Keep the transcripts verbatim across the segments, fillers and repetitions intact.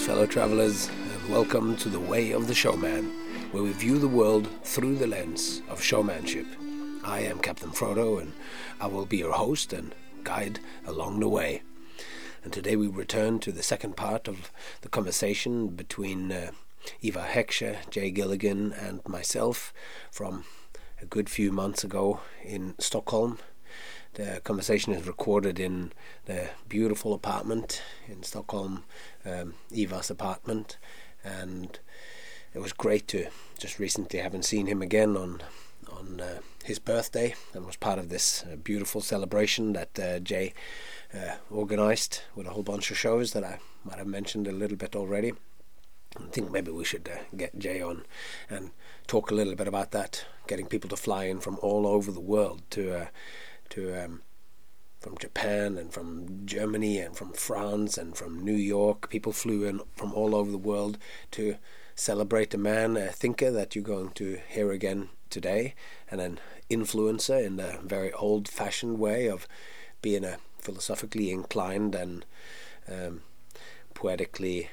fellow travelers, and welcome to The Way of the Showman, where we view the world through the lens of showmanship. I am Captain Frodo, and I will be your host and guide along the way. And today we return to the second part of the conversation between uh, Ivar Heckscher, Jay Gilligan, and myself from a good few months ago in Stockholm. The conversation is recorded in the beautiful apartment in Stockholm, um, Ivar's apartment, and it was great to just recently having seen him again on on uh, his birthday, and was part of this uh, beautiful celebration that uh, Jay uh, organized with a whole bunch of shows that I might have mentioned a little bit already. I think maybe we should uh, get Jay on and talk a little bit about that, getting people to fly in from all over the world to uh, to um, from Japan and from Germany and from France and from New York. People flew in from all over the world to celebrate a man, a thinker that you're going to hear again today, and an influencer in the very old-fashioned way of being a philosophically inclined and um, poetically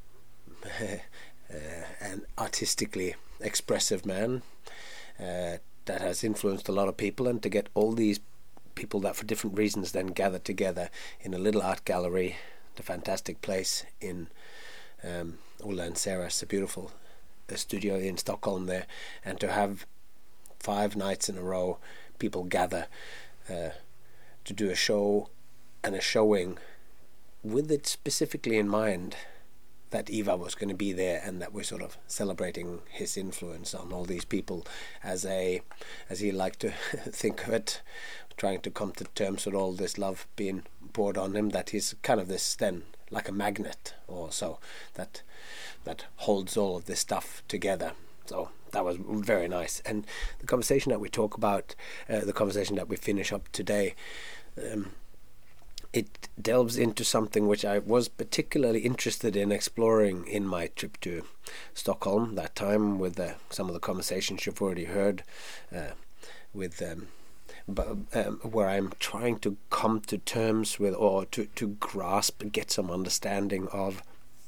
uh, and artistically expressive man uh, that has influenced a lot of people. And to get all these people that for different reasons then gathered together in a little art gallery, the fantastic place in um, Ola and Sarah's, a beautiful uh, studio in Stockholm there, and to have five nights in a row people gather uh, to do a show and a showing with it specifically in mind that Ivar was going to be there, and that we're sort of celebrating his influence on all these people as a, as he liked to think of it, trying to come to terms with all this love being poured on him, that he's kind of this then like a magnet or so that that holds all of this stuff together. So that was very nice. And the conversation that we talk about, uh, the conversation that we finish up today, um, it delves into something which I was particularly interested in exploring in my trip to Stockholm that time, with uh, some of the conversations you've already heard uh, with um, but, um, where I'm trying to come to terms with, or to, to grasp, get some understanding of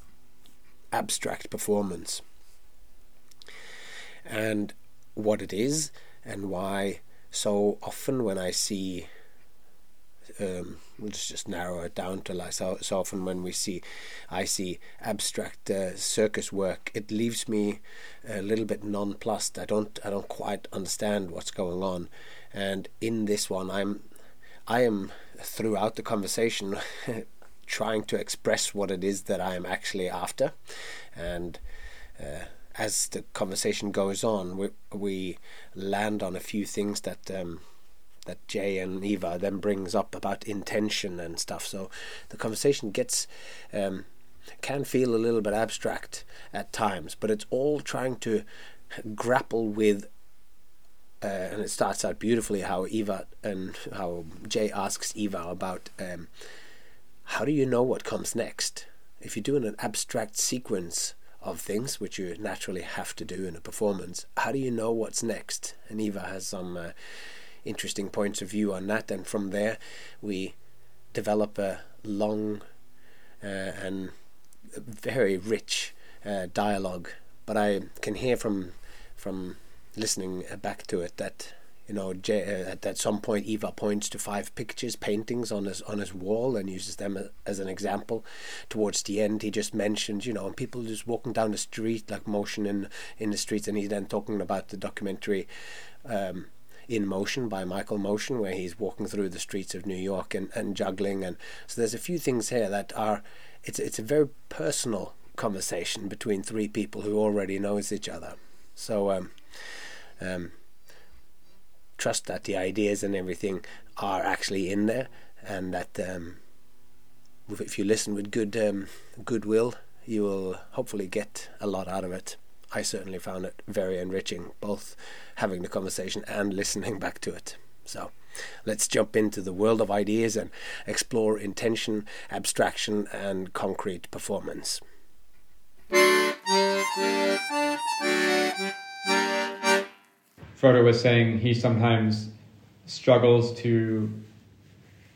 abstract performance and what it is, and why so often when I see Um, let's just narrow it down to like so, so often when we see, I see abstract uh, circus work, it leaves me a little bit nonplussed. I don't, I don't quite understand what's going on. And in this one, I'm, I am throughout the conversation trying to express what it is that I am actually after. And uh, as the conversation goes on, we we land on a few things that. Um, that Jay and Ivar then brings up about intention and stuff. So the conversation gets um, can feel a little bit abstract at times, but it's all trying to grapple with uh, and it starts out beautifully how Ivar and how Jay asks Ivar about um, how do you know what comes next? If you're doing an abstract sequence of things, which you naturally have to do in a performance, how do you know what's next? And Ivar has some uh, interesting points of view on that, and from there we develop a long uh, and very rich uh, dialogue. But I can hear from from listening back to it that, you know, Jay, uh, at, at some point Ivar points to five pictures, paintings on his on his wall, and uses them as an example. Towards the end, he just mentioned, you know, and people just walking down the street, like motion in in the streets, and he's then talking about the documentary Um, In Motion by Michael Motion, where he's walking through the streets of New York and, and juggling. And so there's a few things here that are, it's it's a very personal conversation between three people who already knows each other. So um, um, trust that the ideas and everything are actually in there, and that um, if you listen with good um, goodwill, you will hopefully get a lot out of it. I certainly found it very enriching, both having the conversation and listening back to it. So let's jump into the world of ideas and explore intention, abstraction, and concrete performance. Frodo was saying he sometimes struggles to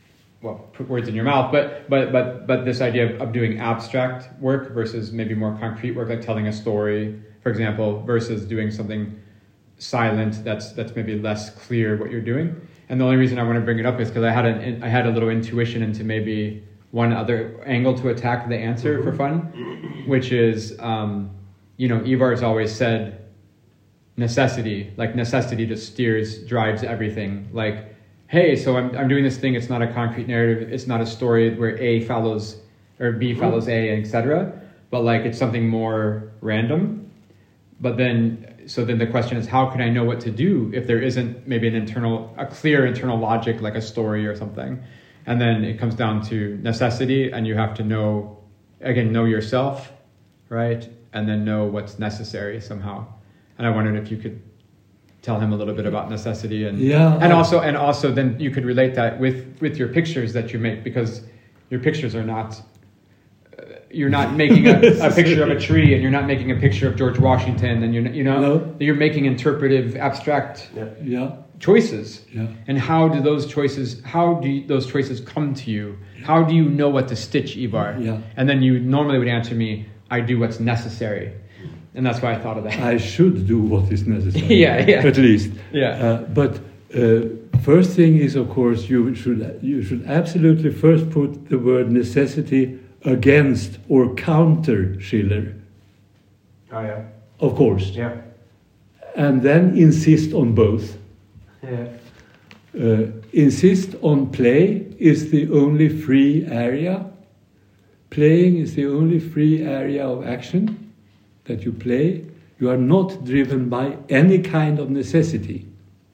well, put words in your mouth, but but but but this idea of, of doing abstract work versus maybe more concrete work, like telling a story, for example, versus doing something silent that's that's maybe less clear what you're doing. And the only reason I want to bring it up is because I had an I had a little intuition into maybe one other angle to attack the answer mm-hmm. for fun, which is um, you know, Ivar's always said necessity, like necessity just steers, drives everything, like. Hey, so I'm I'm doing this thing. It's not a concrete narrative. It's not a story where A follows or B follows A, et cetera. But like it's something more random. But then, so then the question is, how can I know what to do if there isn't maybe an internal, a clear internal logic like a story or something? And then it comes down to necessity, and you have to know, again, know yourself, right? And then know what's necessary somehow. And I wondered if you could tell him a little bit about necessity, and yeah, and also and also then you could relate that with with your pictures that you make, because your pictures are not uh, you're not making a, a picture of a tree, and you're not making a picture of George Washington, and you're you know no. you're making interpretive abstract yeah. Yeah. choices. Yeah. And how do those choices how do you, those choices come to you? Yeah. How do you know what to stitch, Ivar? Yeah. And then you normally would answer me, I do what's necessary. And that's why I thought of that. I should do what is necessary. yeah, yeah. At least. Yeah. Uh, but uh, first thing is, of course, you should you should absolutely first put the word necessity against or counter Schiller. Oh yeah. Of course. Yeah. And then insist on both. Yeah. Uh, insist on play is the only free area. Playing is the only free area of action that you play. You are not driven by any kind of necessity.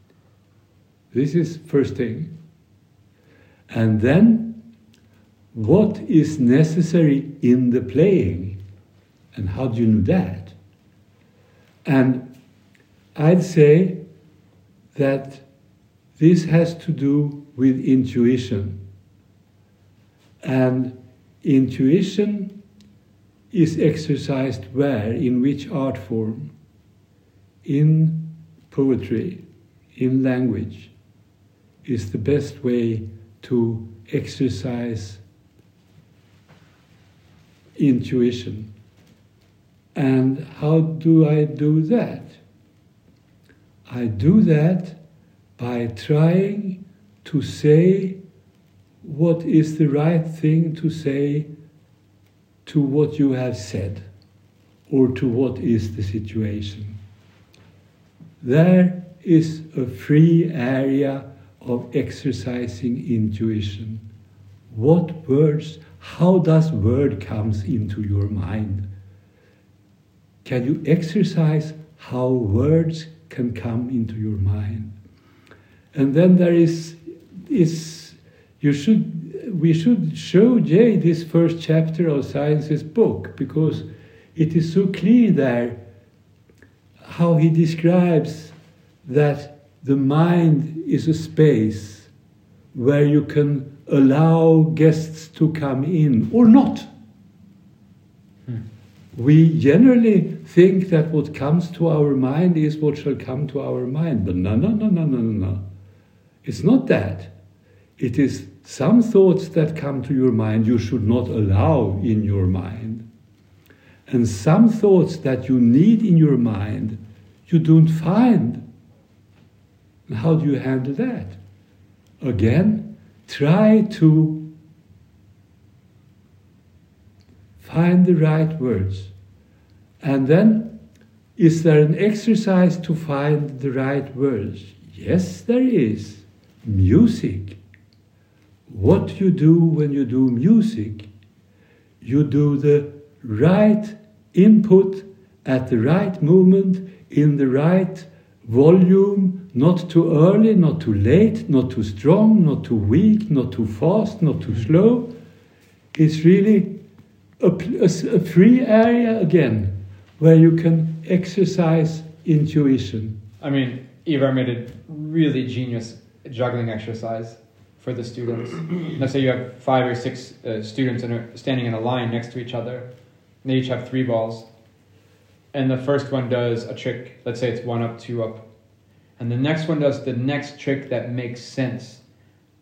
This is first thing. And then, what is necessary in the playing? And how do you know that? And I'd say that this has to do with intuition. And intuition is exercised where? In which art form? In poetry, in language, is the best way to exercise intuition. And how do I do that? I do that by trying to say what is the right thing to say to what you have said, or to what is the situation. There is a free area of exercising intuition. What words, how does word comes into your mind? Can you exercise how words can come into your mind? And then there is, is you should we should show Jay this first chapter of Science's book, because it is so clear there how he describes that the mind is a space where you can allow guests to come in or not. Hmm. We generally think that what comes to our mind is what shall come to our mind, but no, no, no, no, no, no, no. It's not that. It is some thoughts that come to your mind you should not allow in your mind. And some thoughts that you need in your mind you don't find. And how do you handle that? Again, try to find the right words. And then, is there an exercise to find the right words? Yes, there is. Music. What you do when you do music, you do the right input at the right moment, in the right volume, not too early, not too late, not too strong, not too weak, not too fast, not too slow. It's really a, a, a free area again, where you can exercise intuition. I mean, Ivar made a really genius juggling exercise for the students. Let's say you have five or six uh, students and are standing in a line next to each other, and they each have three balls. And the first one does a trick, let's say it's one up, two up. And the next one does the next trick that makes sense.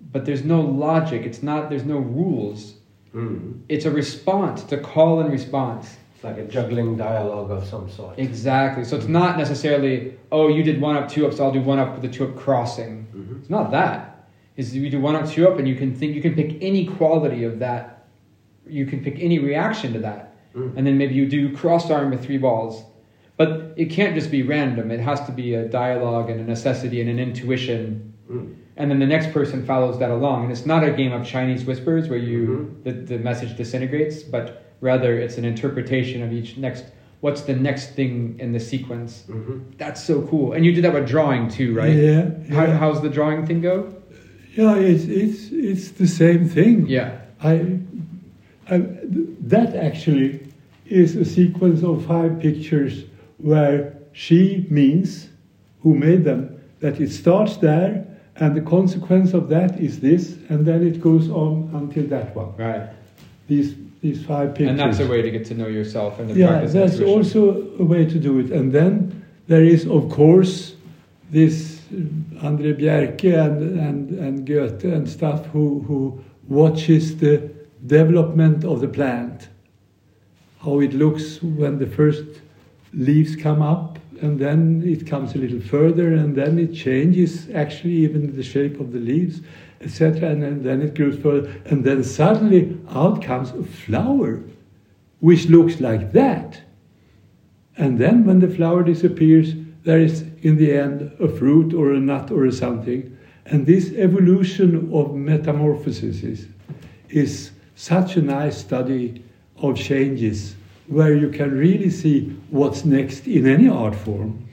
but there's no logic. It's not. There's no rules. Mm. It's a response. It's a call and response. It's like a juggling dialogue of some sort. Exactly. So it's not necessarily, oh, you did one up, two up, so I'll do one up with the two up crossing. Mm-hmm. It's not that. It's you do one up, two up, and you can think you can pick any quality of that. You can pick any reaction to that, mm. and then maybe you do crossed arm with three balls. But it can't just be random. It has to be a dialogue and a necessity and an intuition. Mm. And then the next person follows that along. And it's not a game of Chinese whispers where you mm-hmm. the, the message disintegrates, but rather it's an interpretation of each next, what's the next thing in the sequence. Mm-hmm. That's so cool. And you did that with drawing too, right? Yeah. yeah. How, how's the drawing thing go? Yeah, it's it's it's the same thing. Yeah. I, I that actually is a sequence of five pictures where she means, who made them, that it starts there, and the consequence of that is this, and then it goes on until that one. Right. These these five pictures. And that's a way to get to know yourself and to Yeah, practice that's intuition. also a way to do it. And then there is, of course, this André Bjerke and, and, and Goethe and stuff who, who watches the development of the plant, how it looks when the first leaves come up, and then it comes a little further, and then it changes actually even the shape of the leaves, et cetera. And then, then it grows further, and then suddenly out comes a flower, which looks like that. And then when the flower disappears, there is in the end a fruit or a nut or a something. And this evolution of metamorphosis is, is such a nice study of changes, where you can really see what's next in any art form.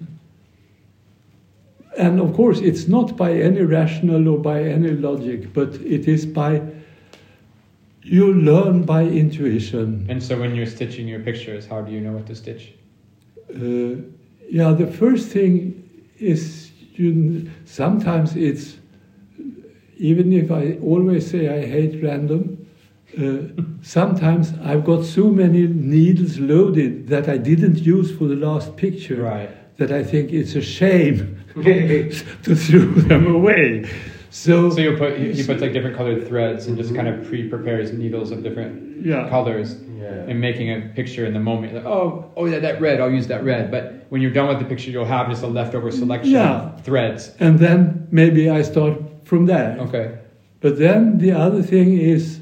And of course, it's not by any rational or by any logic, but it is by, you learn by intuition. And so when you're stitching your pictures, how do you know what to stitch? Uh, yeah, the first thing is, you, sometimes it's, even if I always say I hate random, Uh, sometimes I've got so many needles loaded that I didn't use for the last picture, right, that I think it's a shame to throw them away. So, so you put he puts like different colored threads and just kind of pre-prepares needles of different yeah. colors, yeah. and making a picture in the moment. Like, oh, oh yeah, that red, I'll use that red. But when you're done with the picture, you'll have just a leftover selection yeah. of threads. And then maybe I start from there. Okay. But then the other thing is,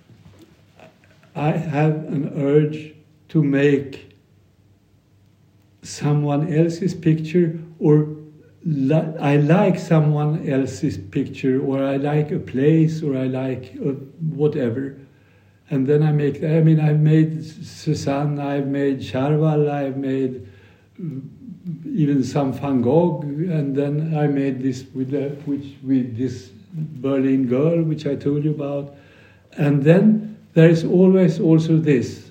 I have an urge to make someone else's picture, or li- I like someone else's picture, or I like a place, or I like uh, whatever. And then I make that. I mean, I've made Cézanne, I've made Charval, I've made even some Van Gogh, and then I made this with, the, which, with this Berlin girl, which I told you about. And then there is always also this.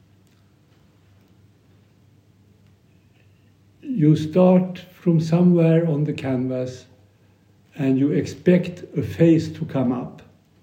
You start from somewhere on the canvas and you expect a face to come up.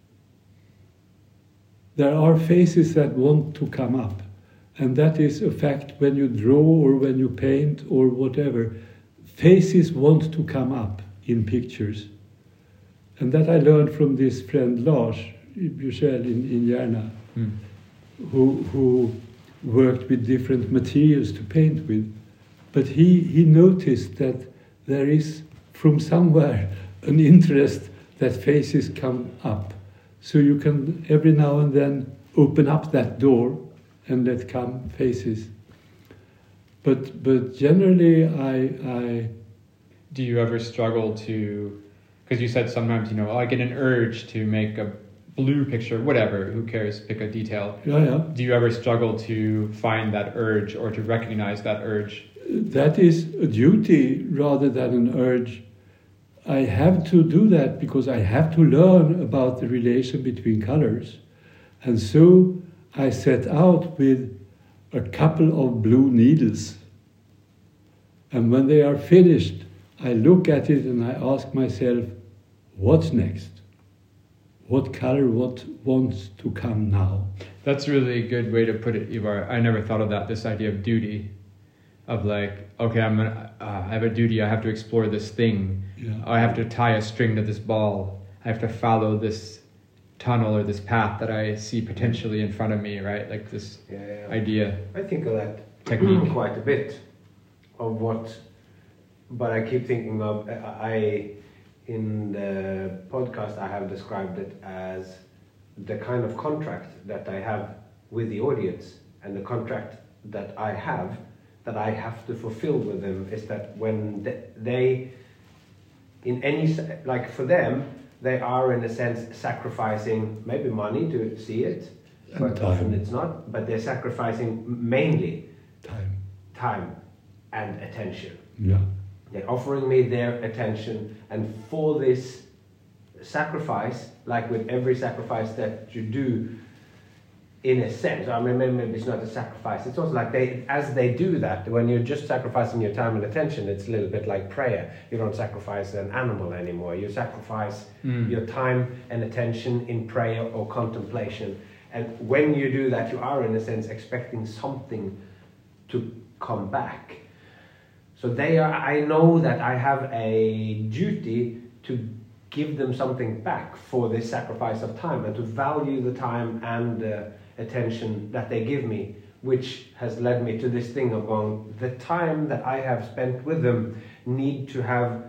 There are faces that want to come up, and that is a fact when you draw or when you paint or whatever. Faces want to come up in pictures. And that I learned from this friend Lars Bursell in, in Järna, mm. who, who worked with different materials to paint with. But he, he noticed that there is from somewhere an interest that faces come up. So you can every now and then open up that door and let come faces. But but generally I I do you ever struggle to, because you said sometimes, you know, I get an urge to make a blue picture, whatever, who cares, pick a detail. Yeah, yeah. Do you ever struggle to find that urge or to recognize that urge? That is a duty rather than an urge. I have to do that because I have to learn about the relation between colors. And so I set out with a couple of blue needles. And when they are finished, I look at it and I ask myself, what's next? What color, what wants to come now? That's really a good way to put it, Ivar. I never thought of that, this idea of duty. Of like, okay, I'm gonna, uh, I have a duty, I have to explore this thing. Yeah. I have to tie a string to this ball. I have to follow this tunnel or this path that I see potentially in front of me, right? Like this Yeah, yeah. idea. I think of that Technique. quite a bit of what, but I keep thinking of, I, in the podcast I have described it as the kind of contract that I have with the audience, and the contract that I have, that I have to fulfill with them, is that when they, in any, like for them, they are in a sense sacrificing maybe money to see it, but time. often it's not, but they're sacrificing mainly Time. time and attention. Yeah. They're offering me their attention, and for this sacrifice, like with every sacrifice that you do, in a sense, I mean, maybe it's not a sacrifice, it's also like they, as they do that, when you're just sacrificing your time and attention, it's a little bit like prayer. You don't sacrifice an animal anymore, you sacrifice Mm. your time and attention in prayer or contemplation. And when you do that, you are in a sense expecting something to come back. So they are, I know that I have a duty to give them something back for this sacrifice of time, and to value the time and uh, attention that they give me, which has led me to this thing of going, the time that I have spent with them need to have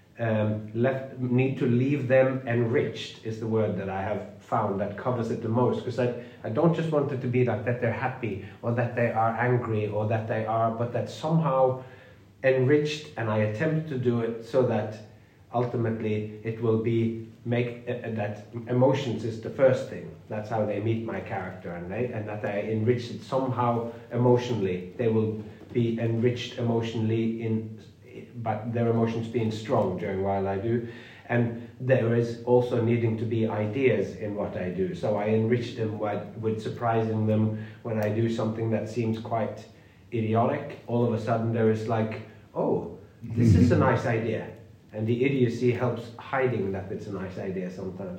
um, left, need to leave them enriched, is the word that I have found that covers it the most, because I, I don't just want it to be like that they're happy or that they are angry or that they are, but that somehow enriched, and I attempt to do it so that ultimately it will be make uh, that emotions is the first thing. That's how they meet my character, and they, and that I enrich it somehow emotionally. They will be enriched emotionally in, but their emotions being strong during while I do. And there is also needing to be ideas in what I do. So I enrich them with, with surprising them when I do something that seems quite idiotic. All of a sudden there is like, oh, this is a nice idea. And the idiocy helps hiding that it's a nice idea sometimes.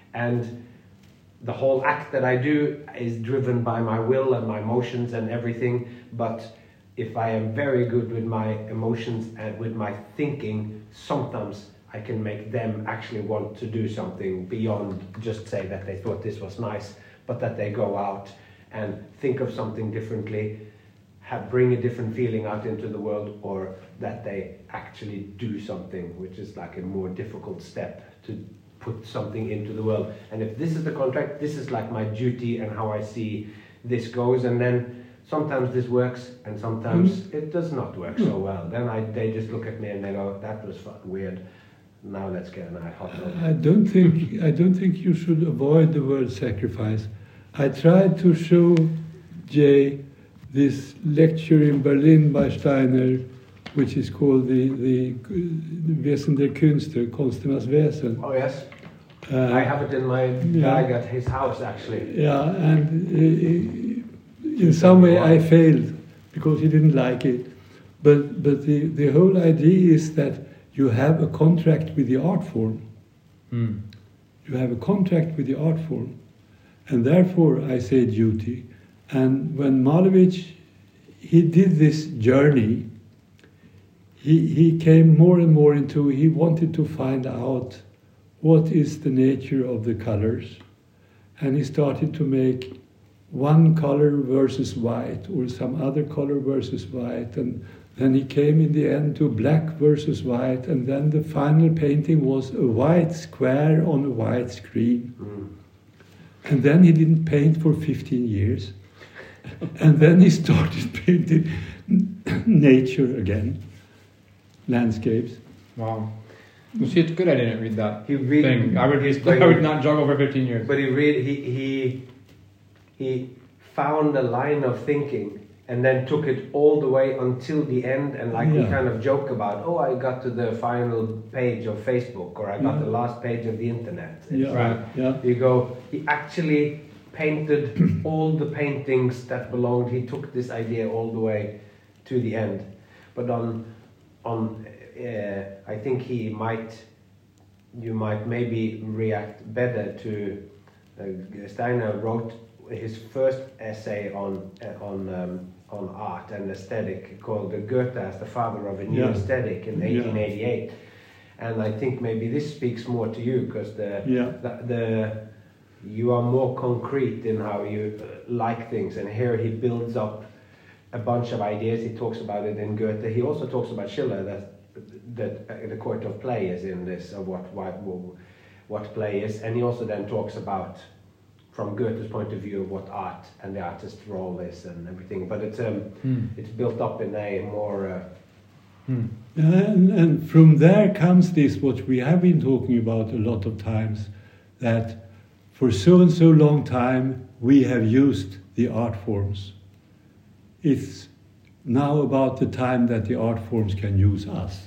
And the whole act that I do is driven by my will and my emotions and everything. But if I am very good with my emotions and with my thinking, sometimes I can make them actually want to do something beyond just say that they thought this was nice, but that they go out and think of something differently, have, bring a different feeling out into the world, or that they actually do something, which is like a more difficult step to put something into the world. And if this is the contract, this is like my duty and how I see this goes. And then sometimes this works and sometimes mm. it does not work mm. so well. Then I, they just look at me and they go, that was fucking weird. Now let's get a hot dog. I don't think I don't think you should avoid the word sacrifice. I tried to show Jay this lecture in Berlin by Steiner, which is called the the Wesen der Künste, Konsternas Wesen. Oh yes, uh, I have it in my yeah. bag at his house actually. Yeah, and uh, in some way I failed because he didn't like it. But but the the whole idea is that you have a contract with the art form. Mm. You have a contract with the art form. And therefore I say duty. And when Malevich, he did this journey, he, he came more and more into, he wanted to find out what is the nature of the colors. And he started to make one color versus white, or some other color versus white. And then he came in the end to black versus white, and then the final painting was a white square on a white screen. Mm. And then he didn't paint for fifteen years. And then he started painting nature again, landscapes. Wow. You see, it's good I didn't read that He really, thing. I would, I would not jog over fifteen years. But he really, he, he, he found a line of thinking and then took it all the way until the end, and like yeah. we kind of joke about, oh, I got to the final page of Facebook, or I got yeah. the last page of the internet. It's Yeah. like, Right. Yeah. you go, he actually painted all the paintings that belonged, he took this idea all the way to the end. But on, on uh, I think he might, you might maybe react better to, uh, Steiner wrote his first essay on uh, on um, on art and aesthetic called Goethe as the father of a new Yeah. aesthetic in eighteen eighty-eight, And I think maybe this speaks more to you because the, Yeah. the the you are more concrete in how you uh, like things. And here he builds up a bunch of ideas. He talks about it in Goethe. He also talks about Schiller, that that uh, the court of play is in this, of what what what play is. And he also then talks about, from Goethe's point of view, what art and the artist's role is and everything. But it's um Hmm. it's built up in a more. Uh, Hmm. And, and from there comes this, what we have been talking about a lot of times, that for so and so long time we have used the art forms. It's now about the time that the art forms can use us.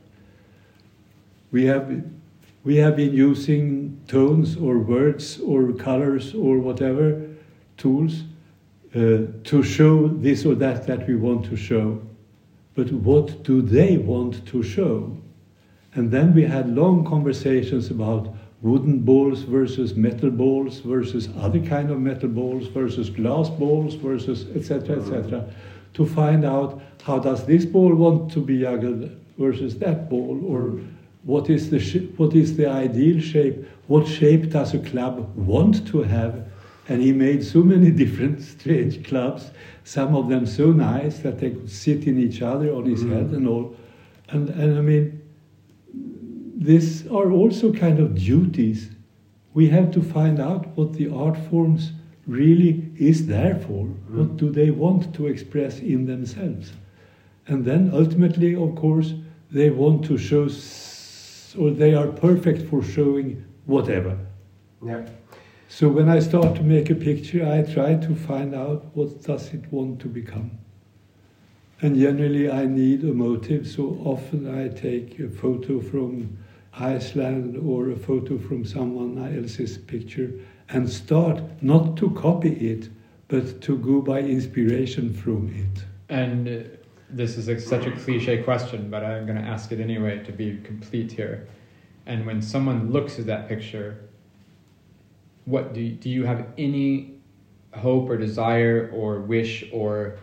We have, we have been using tones or words or colors or whatever tools uh, to show this or that that we want to show. But what do they want to show? And then we had long conversations about wooden balls versus metal balls versus other kind of metal balls versus glass balls versus et cetera, et cetera, to find out how does this ball want to be juggled versus that ball, or what is the sh- what is the ideal shape? What shape does a club want to have? And he made so many different strange clubs, some of them so nice that they could sit in each other on his mm. head and all. And, and I mean, these are also kind of duties. We have to find out what the art forms really is there for. Mm. What do they want to express in themselves? And then ultimately, of course, they want to show, s- or they are perfect for showing whatever. Yeah. So when I start to make a picture, I try to find out what does it want to become. And generally I need a motive, so often I take a photo from Iceland or a photo from someone else's picture and start not to copy it, but to go by inspiration from it. And uh, this is a, such a cliche question, but I'm going to ask it anyway to be complete here. And when someone looks at that picture, what do you, do you have any hope or desire or wish or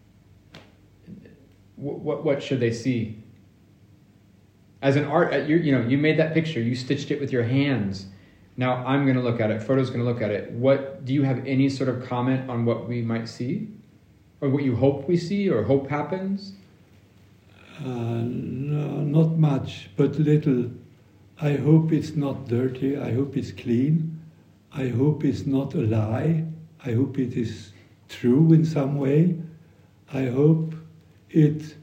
what what should they see? As an art, you you know, you made that picture, you stitched it with your hands. Now I'm going to look at it. Frodo's going to look at it. What do you have any sort of comment on what we might see, or what you hope we see, or hope happens? Uh, no, not much, but little. I hope it's not dirty. I hope it's clean. I hope it's not a lie. I hope it is true in some way. I hope it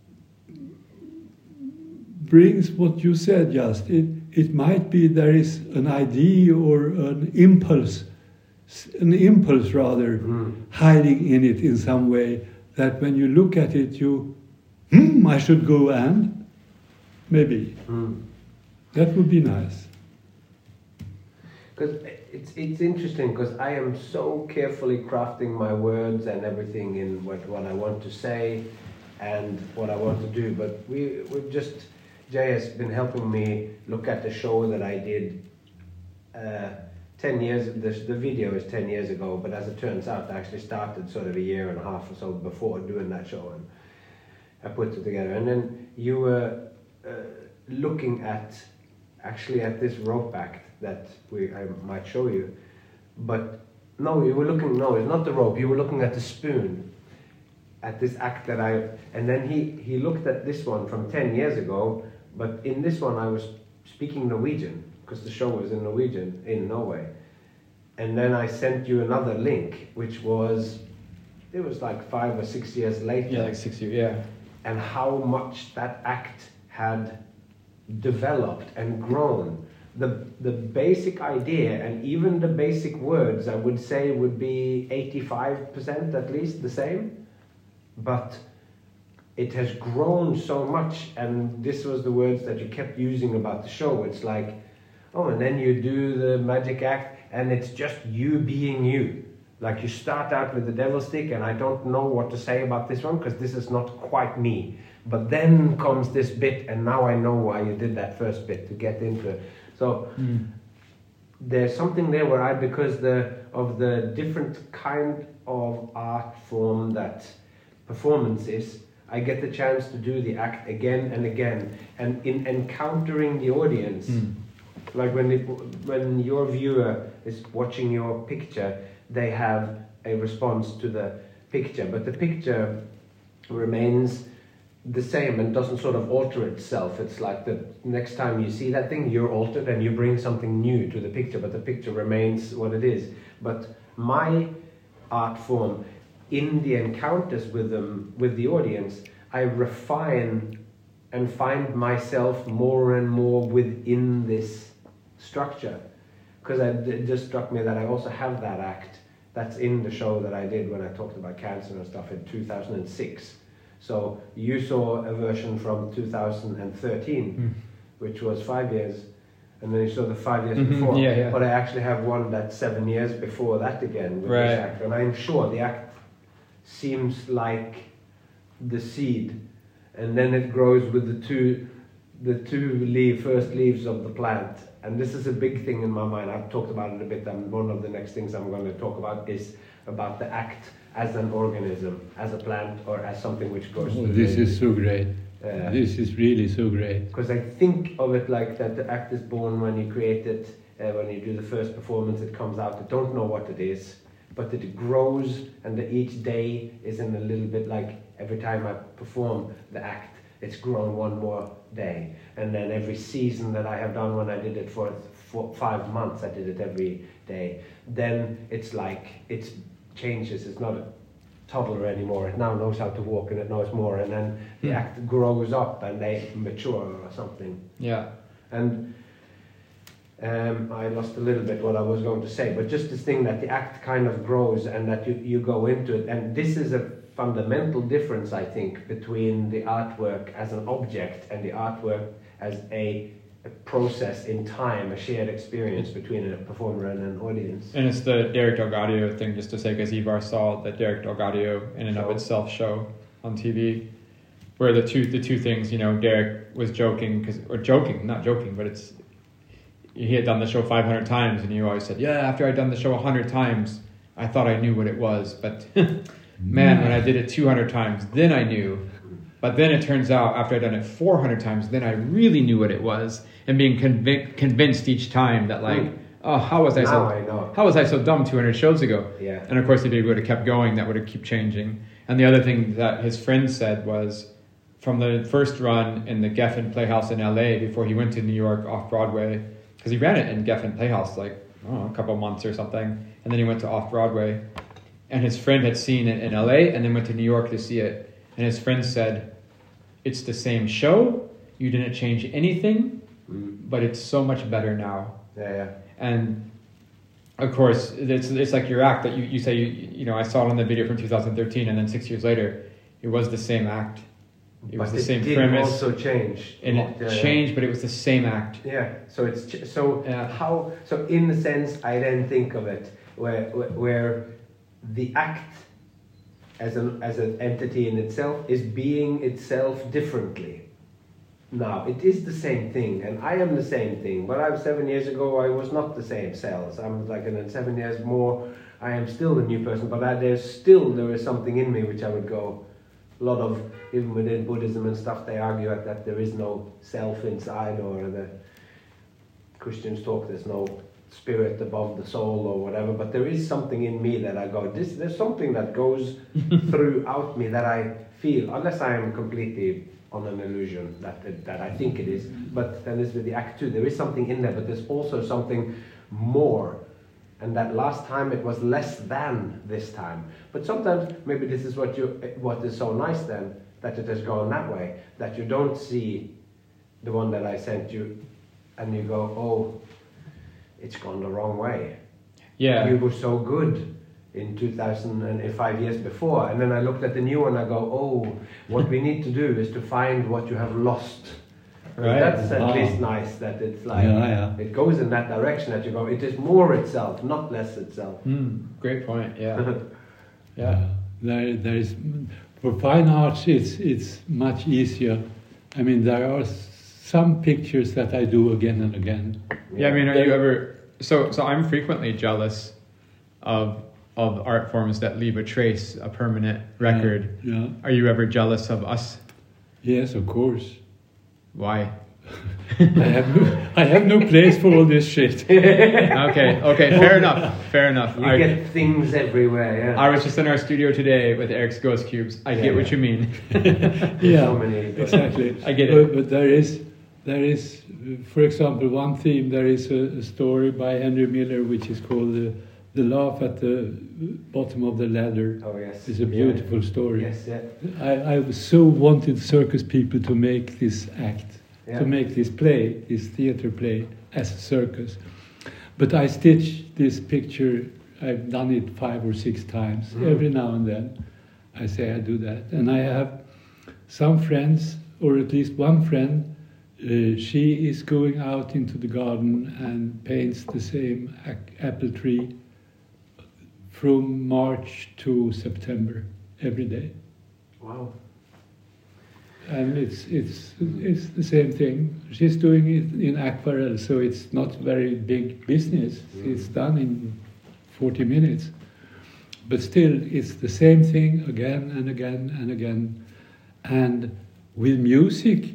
brings what you said just. It, it might be there is an idea or an impulse, an impulse rather, mm. hiding in it in some way, that when you look at it, you, hmm, I should go and, maybe. Mm. That would be nice. Because it's it's interesting, because I am so carefully crafting my words and everything in what, what I want to say and what I want to do. But we we've just Jay has been helping me look at the show that I did uh, ten years. The the video is ten years ago, but as it turns out, I actually started sort of a year and a half or so before doing that show, and I put it together. And then you were uh, looking at actually at this rope act that we I might show you, but no, you were looking, no, it's not the rope, you were looking at the spoon, at this act that I, and then he, he looked at this one from ten years ago, but in this one I was speaking Norwegian, because the show was in Norwegian, in Norway, and then I sent you another link, which was, it was like five or six years later. Yeah, like six years, yeah. And how much that act had developed and grown. The the basic idea and even the basic words, I would say, would be eighty-five percent at least the same, but it has grown so much, and this was the words that you kept using about the show. It's like, oh, and then you do the magic act and it's just you being you. Like you start out with the devil stick and I don't know what to say about this one because this is not quite me. But then comes this bit and now I know why you did that first bit to get into it. So mm. there's something there where I, because the of the different kind of art form that performance is, I get the chance to do the act again and again, and in encountering the audience, Mm. like when it, when your viewer is watching your picture, they have a response to the picture, but the picture remains the same and doesn't sort of alter itself. It's like the next time you see that thing, you're altered and you bring something new to the picture, but the picture remains what it is. But my art form, in the encounters with them, with the audience, I refine and find myself more and more within this structure. Because it just struck me that I also have that act that's in the show that I did when I talked about cancer and stuff in two thousand six. So you saw a version from two thousand thirteen, mm. which was five years, and then you saw the five years mm-hmm, before. Yeah, yeah. But I actually have one that's seven years before that again with right. this act, and I'm sure the act seems like the seed, and then it grows with the two, the two leaf, first leaves of the plant. And this is a big thing in my mind. I've talked about it a bit, and one of the next things I'm going to talk about is about the act as an organism, as a plant, or as something which goes Oh, through this the, is so great. uh, This is really so great. Because I think of it like that the act is born when you create it, uh, when you do the first performance, it comes out. I don't know what it is, but it grows, and the, each day is in a little bit like every time I perform the act, it's grown one more day. And then every season that I have done, when I did it for, for five months, I did it every day. Then it's like, it changes, it's not a toddler anymore, it now knows how to walk and it knows more, and then the Mm. act grows up and they mature or something. Yeah. And um, I lost a little bit what I was going to say, but just this thing that the act kind of grows and that you, you go into it, and this is a fundamental difference, I think, between the artwork as an object and the artwork as a, a process in time, a shared experience between a performer and an audience. And it's the Derek Delgadio thing, just to say, because Ivar saw the Derek Delgadio in and Show. of itself show on T V, where the two the two things, you know, Derek was joking, cause, or joking, not joking, but it's, he had done the show five hundred times, and he always said, yeah, after I'd done the show one hundred times, I thought I knew what it was, but man, when I did it two hundred times, then I knew. But then it turns out, after I'd done it four hundred times, then I really knew what it was, and being convic- convinced each time that, like, mm. oh, how was I now so I know. how was I so dumb two hundred shows ago? Yeah. And of course, if he would have kept going, that would have kept changing. And the other thing that his friend said was, from the first run in the Geffen Playhouse in L A, before he went to New York off-Broadway, because he ran it in Geffen Playhouse like, I don't know, a couple of months or something, and then he went to off-Broadway, and his friend had seen it in L A and then went to New York to see it, and his friend said, it's the same show, you didn't change anything, Mm. but it's so much better now. Yeah, yeah. And of course, it's it's like your act that you, you say, you, you know, I saw it on the video from two thousand thirteen, and then six years later, it was the same act. It was But the same it did premise. also change. And it Yeah, yeah. changed, but it was the same act. Yeah, so it's ch- so Yeah. how so in a sense I then think of it where where, where the act as an as an entity in itself is being itself differently. Now it is the same thing, and I am the same thing. But I was seven years ago, I was not the same selves. I'm like, and in seven years more, I am still a new person. But I, there's still there is something in me which I would go. A lot of, even within Buddhism and stuff, they argue that, that there is no self inside, or the Christians talk there's no spirit above the soul or whatever, but there is something in me that I go, this, there's something that goes throughout me that I feel, unless I am completely on an illusion that, that I think it is, but then there's with the act two, there is something in there, but there's also something more. And that last time it was less than this time. But sometimes maybe this is what you what is so nice then, that it has gone that way, that you don't see the one that I sent you and you go, oh, it's gone the wrong way. Yeah. You were so good in two thousand and five years before. And then I looked at the new one and I go, oh, what we need to do is to find what you have lost. Right. That's at Wow. least nice, that it's like, Yeah, yeah. it goes in that direction that you go, it is more itself, not less itself. Mm, great point. Yeah. Yeah. Uh, there, there is for fine arts. It's it's much easier. I mean, there are some pictures that I do again and again. Yeah. I mean, are you ever? So, so I'm frequently jealous of of art forms that leave a trace, a permanent record. Yeah. yeah. Are you ever jealous of us? Yes, of course. Why? I have no, I have no place for all this shit. Okay, okay, fair enough, fair enough. You I, get things everywhere, yeah. I was just in our studio today with Eric's Ghost Cubes. I Yeah, get yeah. what you mean. Yeah, So many- exactly. I get it. But, but there is, there is, uh, for example, one theme. There is a, a story by Henry Miller which is called the, the Laugh at the Bottom of the Ladder. Oh, yes. It's a beautiful story. Yes, yeah. I, I so wanted circus people to make this act, Yeah. to make this play, this theater play, as a circus. But I stitch this picture, I've done it five or six times. Mm. Every now and then I say I do that. And I have some friends, or at least one friend, uh, she is going out into the garden and paints the same ac- apple tree from March to September, every day. Wow. And it's it's it's the same thing. She's doing it in aquarelle, so it's not very big business. Mm. It's done in forty minutes, but still, it's the same thing again and again and again. And with music,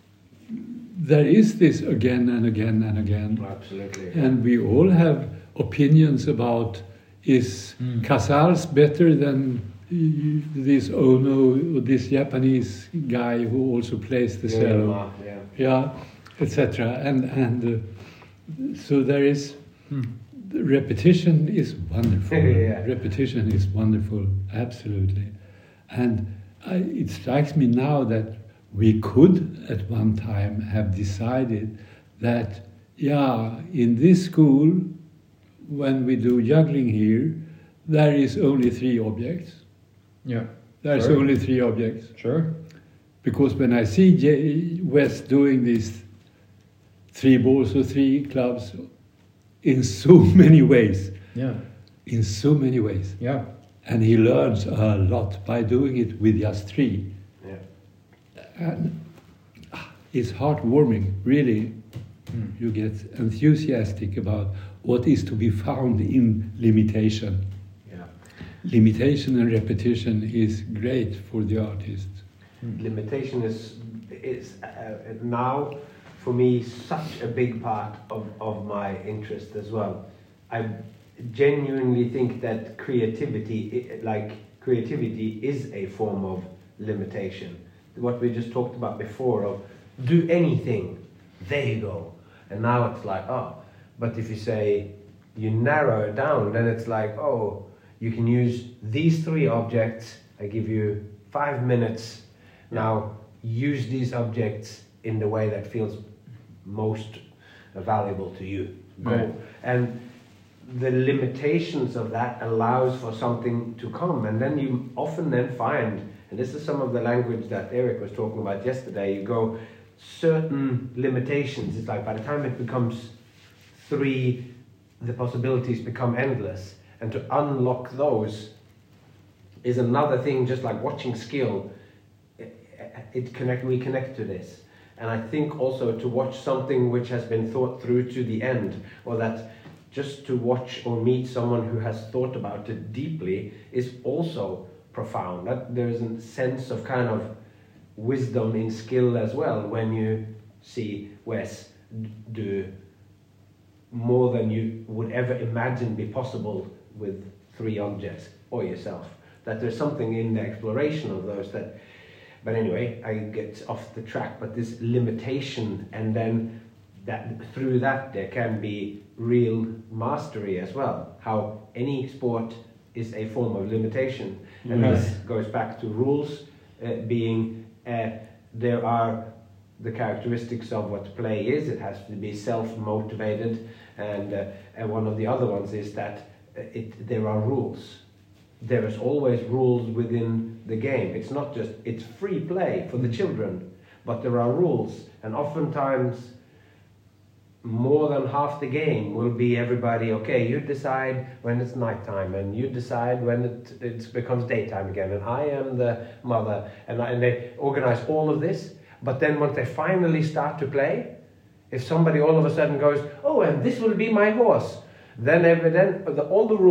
there is this again and again and again. Absolutely. And we all have opinions about, is Mm. Casals better than uh, this Ono, or this Japanese guy who also plays the cello? Yeah, yeah. Yeah, et cetera. And and uh, so there is Hmm. the repetition is wonderful. Yeah. Repetition is wonderful, absolutely. And I, it strikes me now that we could at one time have decided that, yeah, in this school, when we do juggling here, there is only three objects. Yeah, There's Sure. only three objects. sure. Because when I see J- West doing these three balls or three clubs in so many ways, Yeah, in so many ways, yeah. and he learns a lot by doing it with just three. Yeah. And ah, it's heartwarming, really. Hmm. You get enthusiastic about what is to be found in limitation. Yeah. Limitation and repetition is great for the artist. Limitation is is uh, now for me such a big part of, of my interest as well. I genuinely think that creativity, i- like creativity, is a form of limitation. What we just talked about before of do anything, there you go. And now it's like, oh, but if you say you narrow it down, then it's like, oh, you can use these three objects. I give you five minutes. Now use these objects in the way that feels most valuable to you. Go. Right. And the limitations of that allows for something to come. And then you often then find, and this is some of the language that Eric was talking about yesterday, you go, certain limitations, it's like by the time it becomes three, the possibilities become endless. And to unlock those is another thing, just like watching skill, it, it connect, we connect to this. And I think also to watch something which has been thought through to the end, or that just to watch or meet someone who has thought about it deeply is also profound. That there is a sense of kind of wisdom in skill as well when you see Wes do more than you would ever imagine be possible with three objects or yourself. That there's something in the exploration of those that, but anyway, I get off the track, but this limitation, and then that through that there can be real mastery as well. How any sport is a form of limitation. And Yes. this goes back to rules uh, being, uh, there are the characteristics of what play is. It has to be self-motivated, and, uh, and one of the other ones is that uh, it, there are rules. There is always rules within the game. It's not just, it's free play for the children, but there are rules, and oftentimes more than half the game will be everybody, okay, you decide when it's nighttime, and you decide when it, it becomes daytime again, and I am the mother, and, I, and they organize all of this. But then once they finally start to play, if somebody all of a sudden goes, oh, and this will be my horse, then, every, then the, all the rules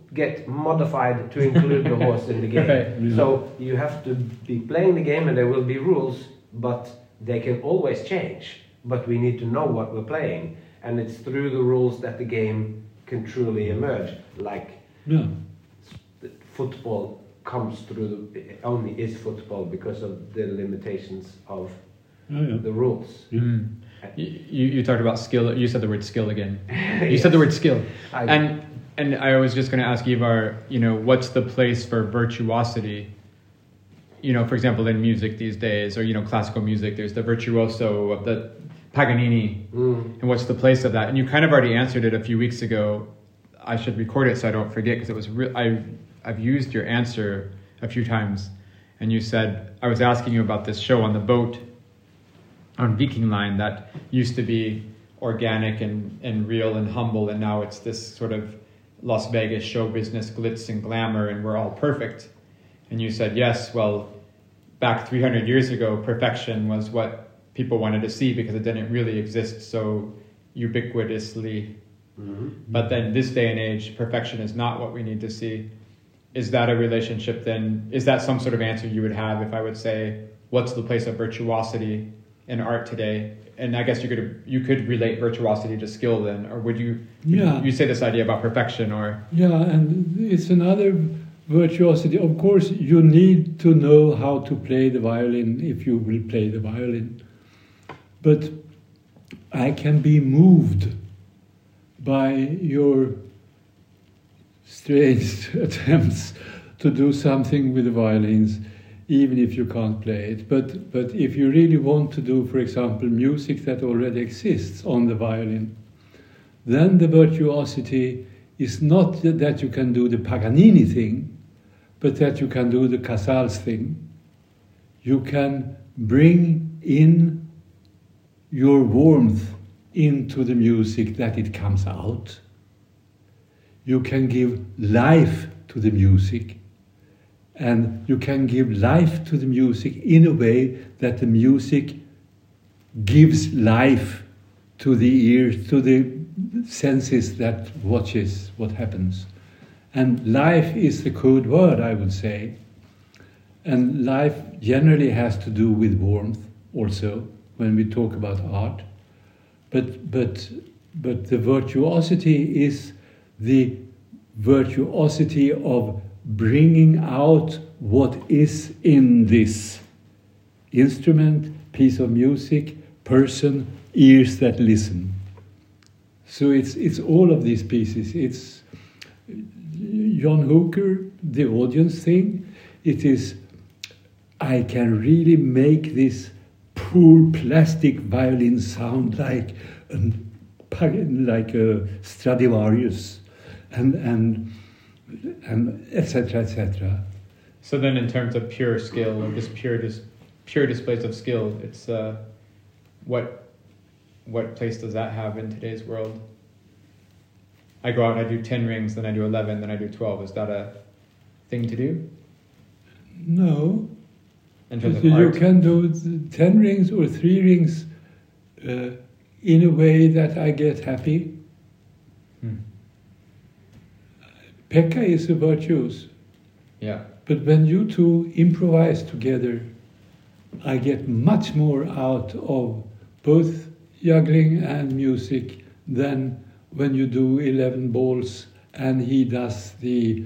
get modified to include the horse in the game. Right. Yeah. So you have to be playing the game, and there will be rules, but they can always change. But we need to know what we're playing, and it's through the rules that the game can truly emerge. Like Yeah. football comes through the, it only is football because of the limitations of Oh, yeah. the rules. Mm. You, you you talked about skill. You said the word skill again. You Yes. said the word skill, I- and and I was just going to ask Ivar. You know, what's the place for virtuosity? You know, for example, in music these days, or you know, classical music, there's the virtuoso of the Paganini, Mm. and what's the place of that? And you kind of already answered it a few weeks ago. I should record it so I don't forget, because it was re- I I've used your answer a few times, and you said I was asking you about this show on the boat on Viking Line that used to be organic and, and real and humble, and now it's this sort of Las Vegas show business glitz and glamour, and we're all perfect. And you said, yes, well, back three hundred years ago, perfection was what people wanted to see because it didn't really exist so ubiquitously. Mm-hmm. But then this day and age, perfection is not what we need to see. Is that a relationship then? Is that some sort of answer you would have if I would say, what's the place of virtuosity in art today? And I guess you could you could relate virtuosity to skill then, or would you? Yeah. You say this idea about perfection, or Yeah, and it's another virtuosity. Of course, you need to know how to play the violin if you will play the violin. But I can be moved by your strange attempts to do something with the violins, even if you can't play it. But, but if you really want to do, for example, music that already exists on the violin, then the virtuosity is not that you can do the Paganini thing, but that you can do the Casals thing. You can bring in your warmth into the music, that it comes out. You can give life to the music, and you can give life to the music in a way that the music gives life to the ears, to the senses that watches what happens. And life is the code word, I would say. And life generally has to do with warmth also when we talk about art. But but but the virtuosity is the virtuosity of bringing out what is in this instrument, piece of music, person, ears that listen. So it's it's all of these pieces. It's John Hooker, the audience thing. It is, I can really make this poor plastic violin sound like an, like a Stradivarius, and and and et cetera et cetera. so then in terms of pure skill, or just pure dis, pure displays of skill, it's uh, what what place does that have in today's world? I go out and I do ten rings, then I do eleven, then I do twelve. Is that a thing to do No, in terms of you art? can do ten rings or three rings uh, in a way that I get happy. Hmm. Pekka is a virtuoso. Yeah. But when you two improvise together, I get much more out of both juggling and music than when you do eleven balls and he does the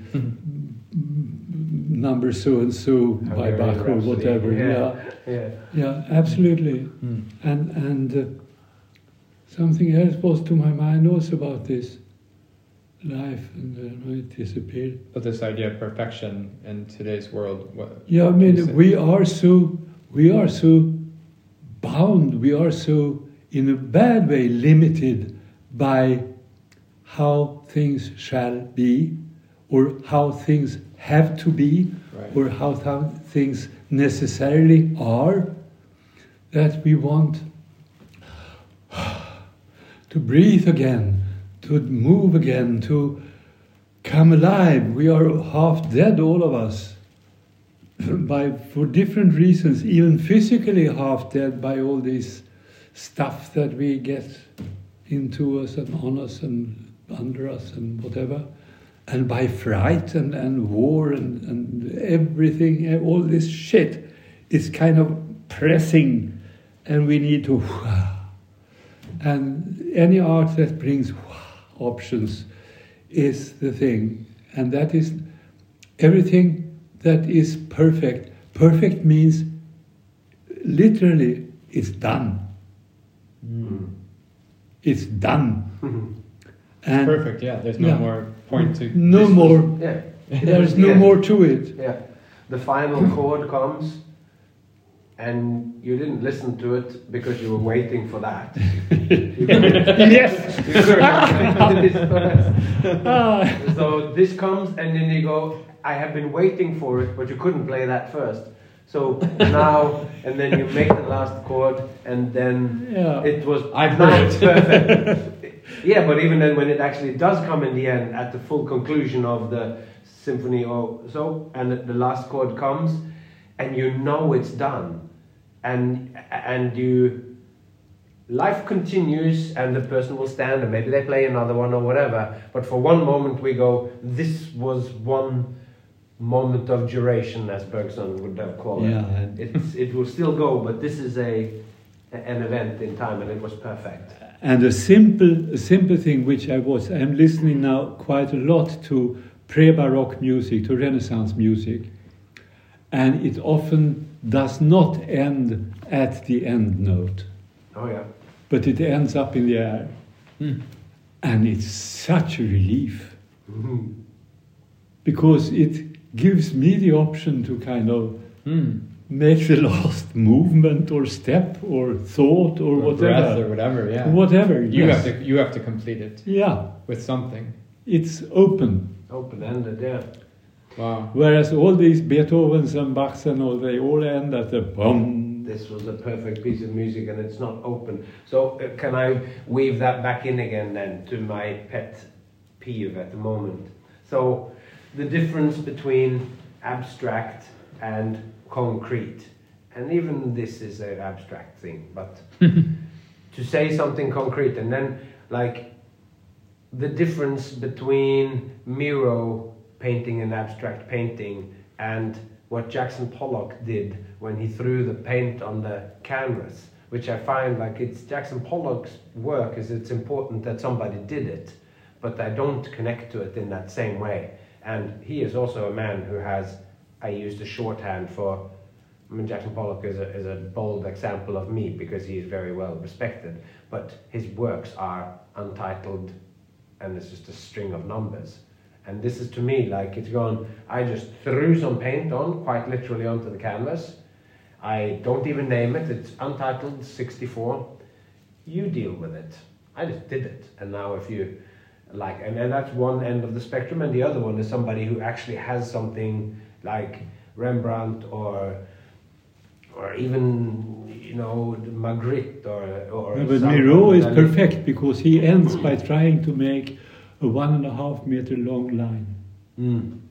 number so and so by Bach or whatever. Yeah, Yeah, yeah. yeah, absolutely. Hmm. And and uh, something else was to my mind also about this life, and uh, it disappeared. But this idea of perfection in today's world, what? Yeah, I what can you say? mean, we are so we are so bound. We are so, in a bad way, limited by how things shall be, or how things have to be, Right. or how th- things necessarily are. That we want to breathe again, to move again, to come alive. We are half dead, all of us, by for different reasons, even physically half dead by all this stuff that we get into us and on us and under us and whatever. and by fright and, and war and, and everything, all this shit is kind of pressing, and we need to. And any art that brings options is the thing, and that is everything that is perfect. Perfect means literally it's done. Mm. It's done. And perfect, yeah. There's no yeah. more point to... No This more. was- yeah. There's no Yeah. more to it. Yeah. The final chord comes, and you didn't listen to it because you were waiting for that. You couldn't- Yes. you couldn't listen to this first. Ah. So this comes, and then you go, I have been waiting for it, but you couldn't play that first. So now, and then you make the last chord, and then Yeah. it was I've now heard it's it. perfect. Yeah, but even then, when it actually does come in the end, at the full conclusion of the symphony or so, and the last chord comes, and you know it's done, and and you. Life continues, and the person will stand, and maybe they play another one or whatever. But for one moment, we go, this was one moment of duration, as Bergson would have called Yeah. it. It's, it will still go, but this is a an event in time, and it was perfect. And a simple, a simple thing which I was, I'm listening now quite a lot to pre-Baroque music, to Renaissance music, and it often does not end at the end note, Oh yeah. but it ends up in the air, Mm. and it's such a relief Mhm. because it gives me the option to kind of Mm. make the last movement or step or thought or, Or breath whatever, or whatever, yeah. whatever. You yes. have to you have to complete it Yeah, with something. it's open. Open-ended, yeah. Wow. Whereas all these Beethovens and Bachs and all, they all end at the bum. This was a perfect piece of music, and it's not open. So uh, can I weave that back in again then to my pet peeve at the moment? So the difference between abstract and concrete, and even this is an abstract thing, but to say something concrete, and then like the difference between Miro painting an abstract painting and what Jackson Pollock did when he threw the paint on the canvas, which I find like it's Jackson Pollock's work is it's important that somebody did it, but I don't connect to it in that same way. And he is also a man who has, I used a shorthand for, I mean Jackson Pollock is a, is a bold example of me because he is very well respected, but his works are untitled and it's just a string of numbers. And this is to me like it's gone, I just threw some paint on, quite literally onto the canvas. I don't even name it, it's untitled sixty-four. You deal with it. I just did it. And now if you like, and then that's one end of the spectrum, and the other one is somebody who actually has something like Rembrandt or or even, you know, Magritte or... or Yeah, but some- Miro is perfect because he ends by trying to make a one and a half meter long line. Mm.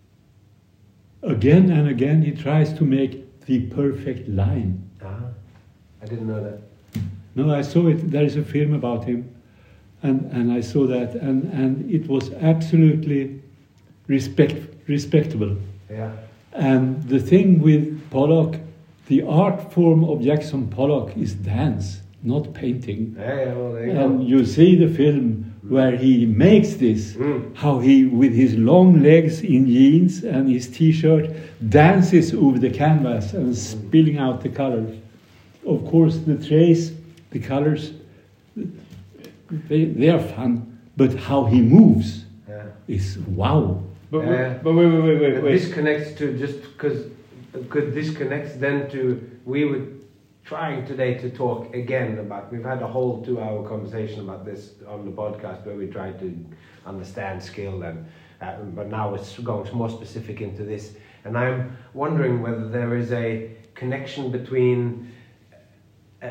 Again and again he tries to make the perfect line. Ah, I didn't know that. No, I saw it, there is a film about him, and, and I saw that, and, and it was absolutely respect, respectable. Yeah. And the thing with Pollock, the art form of Jackson Pollock is dance, not painting. Yeah, yeah, well, there you And go. you see the film where he makes this, Mm. how he, with his long legs in jeans and his t-shirt, dances over the canvas and spilling out the colors. Of course, the trace, the colors, they, they are fun, but how he moves Yeah. is wow. But, we- Yeah. but wait, wait, wait, wait, But wait. this connects to just because could this connects then to we were trying today to talk again about we've had a whole two hour conversation about this on the podcast where we tried to understand skill and uh, but now it's going more specific into this, and I'm wondering whether there is a connection between uh,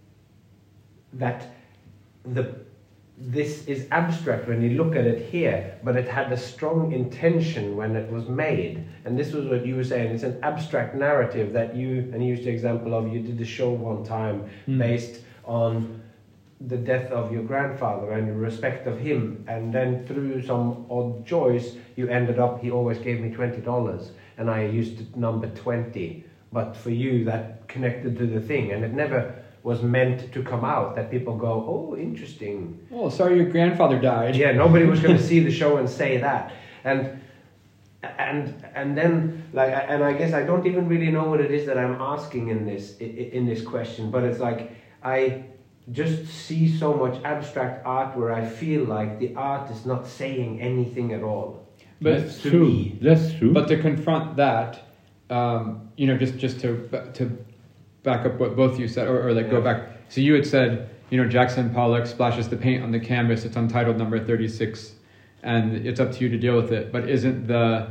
that the this is abstract when you look at it here, but it had a strong intention when it was made. And this was what you were saying, it's an abstract narrative that you, and you used the example of you did a show one time Mm. based on the death of your grandfather and your respect of him, and then through some odd choice you ended up, he always gave me twenty dollars and I used the number twenty, but for you that connected to the thing, and it never was meant to come out that people go, oh, interesting. Oh, sorry your grandfather died. Yeah, nobody was going to see the show and say that. And and and then like, and I guess I don't even really know what it is that I'm asking in this in this question, but it's like I just see so much abstract art where I feel like the art is not saying anything at all. But That's to true. me, That's true. But to confront that, um, you know, just just to to back up what both you said, or, or like Yeah. go back. So you had said, you know, Jackson Pollock splashes the paint on the canvas. It's untitled number thirty-six, and it's up to you to deal with it. But isn't the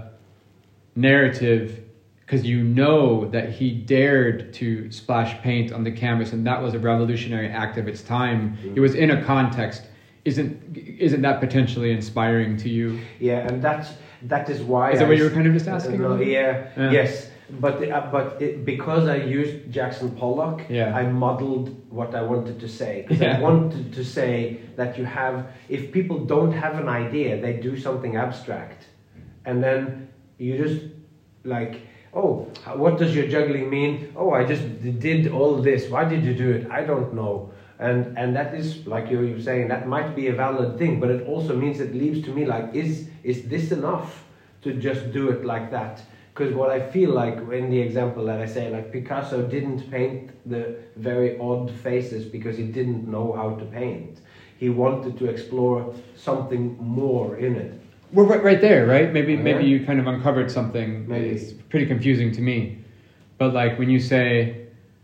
narrative, because you know that he dared to splash paint on the canvas, and that was a revolutionary act of its time. Mm-hmm. It was in a context. Isn't isn't that potentially inspiring to you? Yeah, and that's that is why. Is that I what you were s- kind of just asking? No, yeah, Yeah. yes, but uh, but it, because I used Jackson Pollock, Yeah. I modeled what I wanted to say. Because Yeah. I wanted to say that you have, if people don't have an idea, they do something abstract, and then you just like, oh, what does your juggling mean? Oh, I just did all this. Why did you do it? I don't know. And and that is, like you were saying, that might be a valid thing, but it also means it leaves to me like, is is this enough to just do it like that? Because what I feel like in the example that I say, like Picasso didn't paint the very odd faces because he didn't know how to paint. He wanted to explore something more in it. We're right, right there, right? Maybe maybe Yeah. you kind of uncovered something. Maybe. It's pretty confusing to me. But like when you say,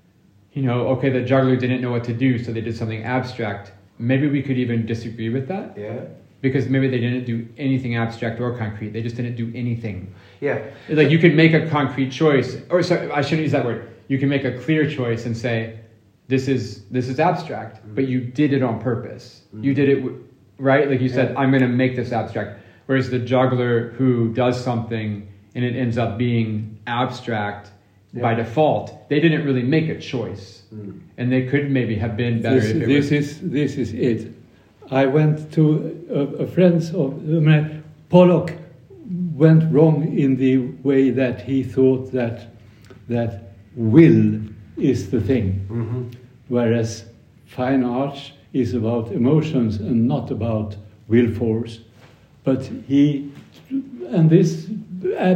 you know, okay, the juggler didn't know what to do, so they did something abstract. Maybe we could even disagree with that, Yeah. because maybe they didn't do anything abstract or concrete. They just didn't do anything. Yeah. Like you could make a concrete choice, or sorry, I shouldn't use that word. You can make a clear choice and say, this is this is abstract, Mm. but you did it on purpose. Mm. You did it, w- right? Like you said, Yeah. I'm going to make this abstract. Whereas the juggler who does something and it ends up being abstract by Yeah. default, they didn't really make a choice, Mm. and they could maybe have been better This, if it this was. is this is it. I went to a, a friend's of I mean, Pollock went wrong in the way that he thought that that will is the thing, Mm-hmm. whereas fine art is about emotions and not about will force. But he and this uh,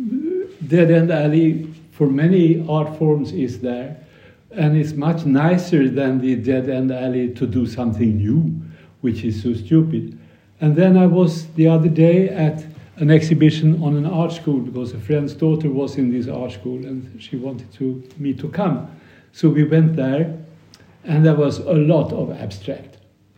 Dead End Alley for many art forms is there, and it's much nicer than the Dead End Alley to do something new, which is so stupid. And then I was the other day at an exhibition on an art school because a friend's daughter was in this art school and she wanted to me to come. So we went there, and there was a lot of abstract.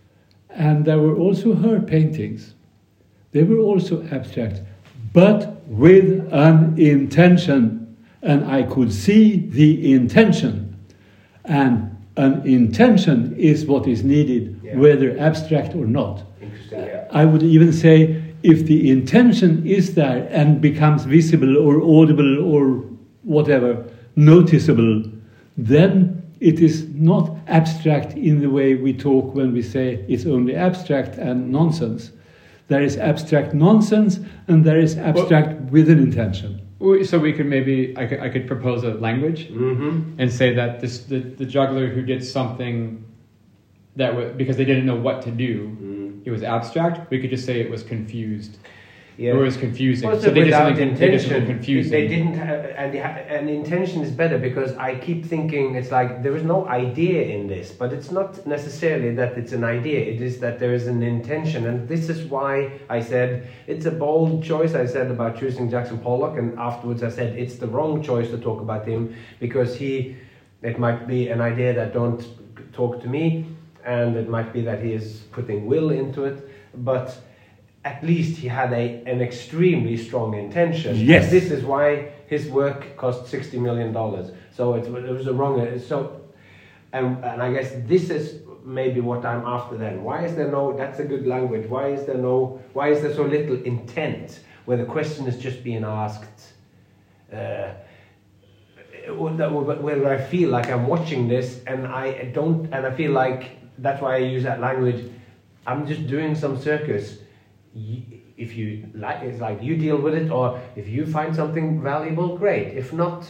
And there were also her paintings. They were also abstract, but with an intention. And I could see the intention. And an intention is what is needed, Yeah. whether abstract or not. Interesting, yeah. I would even say if the intention is there and becomes visible or audible or whatever, noticeable, then it is not abstract in the way we talk when we say it's only abstract and nonsense. There is abstract nonsense and there is abstract with an intention. We- So we could maybe, I could, I could propose a language Mm-hmm. and say that this the, the juggler who did something that was, because they didn't know what to do, Mm. it was abstract. We could just say it was confused. Yeah. Or it was confusing. Well, so they did without something, they did something intention, confusing. they didn't have, and, the, and intention is better because I keep thinking it's like there is no idea in this, but it's not necessarily that it's an idea, it is that there is an intention, and this is why I said it's a bold choice. I said about choosing Jackson Pollock, and afterwards I said it's the wrong choice to talk about him because he, it might be an idea that don't talk to me, and it might be that he is putting will into it, but at least he had a an extremely strong intention. Yes. And this is why his work cost sixty million dollars. So it, it was a wrong. So, and and I guess this is maybe what I'm after. Then why is there no? That's a good language. Why is there no? Why is there so little intent where the question is just being asked? Uh, where I feel like I'm watching this and I don't, and I feel like that's why I use that language. I'm just doing some circus. You, if you like, it's like you deal with it, or if you find something valuable, great. If not,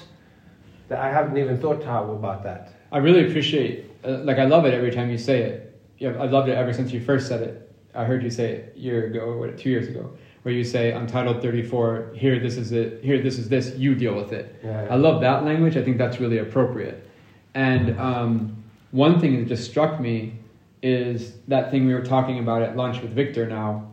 I haven't even thought how about that. I really appreciate, uh, like I love it every time you say it. Yeah, I loved it ever since you first said it. I heard you say it a year ago, or what, two years ago, where you say Untitled thirty-four, here this is it, here this is this, you deal with it. Yeah, yeah. I love that language. I think that's really appropriate. And um, one thing that just struck me is that thing we were talking about at lunch with Victor now,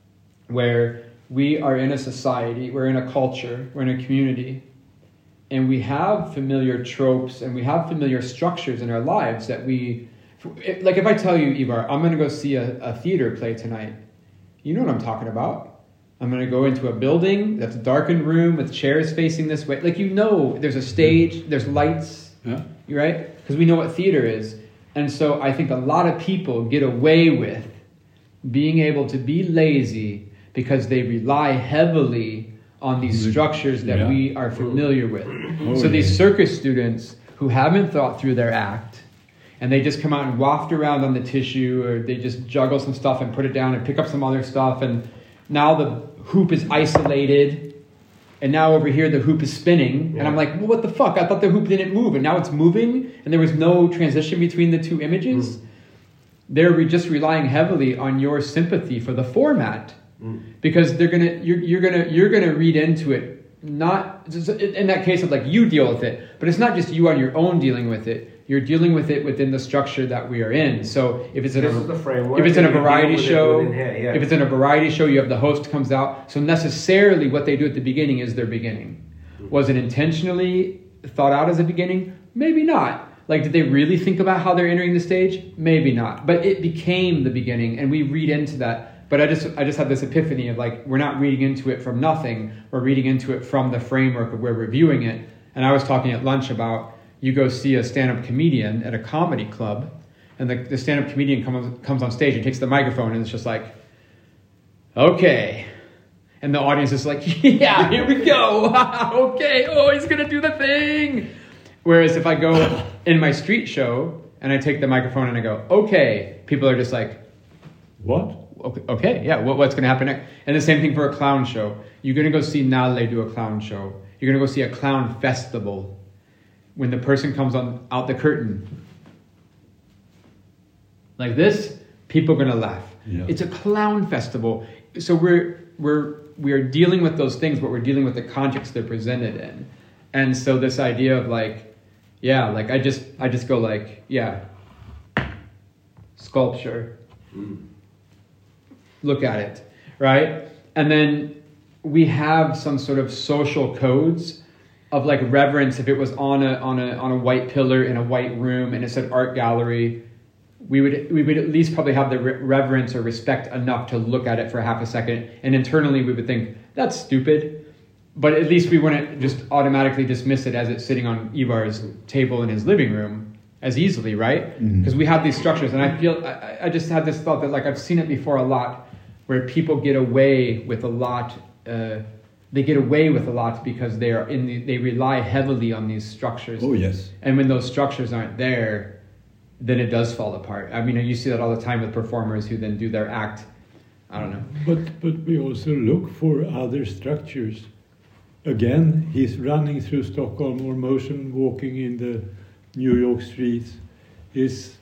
where we are in a society, we're in a culture, we're in a community, and we have familiar tropes and we have familiar structures in our lives that we, like if I tell you, Ivar, I'm going to go see a, a theater play tonight, you know what I'm talking about. I'm going to go into a building that's a darkened room with chairs facing this way. Like, you know, there's a stage, there's lights, Yeah. right? Because we know what theater is. And so I think a lot of people get away with being able to be lazy because they rely heavily on these structures that Yeah. we are familiar with. Oh, so yeah. these circus students who haven't thought through their act, and they just come out and waft around on the tissue, or they just juggle some stuff and put it down and pick up some other stuff, and now the hoop is isolated, and now over here the hoop is spinning, Yeah. and I'm like, well, what the fuck? I thought the hoop didn't move, and now it's moving, and there was no transition between the two images. Mm. They're re- just relying heavily on your sympathy for the format, Mm. because they're gonna, you're, you're gonna, you're gonna read into it. Not in that case of like you deal with it, but it's not just you on your own dealing with it. You're dealing with it within the structure that we are in. So if it's in This a, is the framework. if it's in a and you deal variety with it show, within here, yeah. if it's in a variety show, you have the host comes out. So necessarily what they do at the beginning is their beginning. Was it intentionally thought out as a beginning? Maybe not. Like, did they really think about how they're entering the stage? Maybe not. But it became the beginning, and we read into that. But I just I just had this epiphany of like, we're not reading into it from nothing. We're reading into it from the framework of where we're viewing it. And I was talking at lunch about, you go see a stand-up comedian at a comedy club, and the, the stand-up comedian comes comes on stage and takes the microphone, and it's just like, okay. And the audience is like, yeah, here we go. Okay, oh, he's going to do the thing. Whereas if I go in my street show and I take the microphone and I go, okay, people are just like, What? okay, okay yeah, what, what's going to happen next? And the same thing for a clown show. You're going to go see Nale do a clown show. You're going to go see a clown festival. When the person comes on out the curtain, like this, people are going to laugh. Yeah. It's a clown festival. So we're we're we're dealing with those things, but we're dealing with the context they're presented in. And so this idea of like, yeah, like I just I just go like, yeah, sculpture. Mm. Look at it, right? And then we have some sort of social codes of like reverence. If it was on a on a on a white pillar in a white room and it said art gallery, we would we would at least probably have the re- reverence or respect enough to look at it for half a second, and internally we would think that's stupid, but at least we wouldn't just automatically dismiss it as it's sitting on Ivar's table in his living room as easily, right? Because Mhm. we have these structures, and I feel I, I just had this thought that like I've seen it before a lot, where people get away with a lot. Uh, they get away with a lot because they are in the, they rely heavily on these structures. Oh, yes. And when those structures aren't there, then it does fall apart. I mean, you see that all the time with performers who then do their act. I don't know. But but we also look for other structures. Again, he's running through Stockholm, or motion walking in the New York streets. Is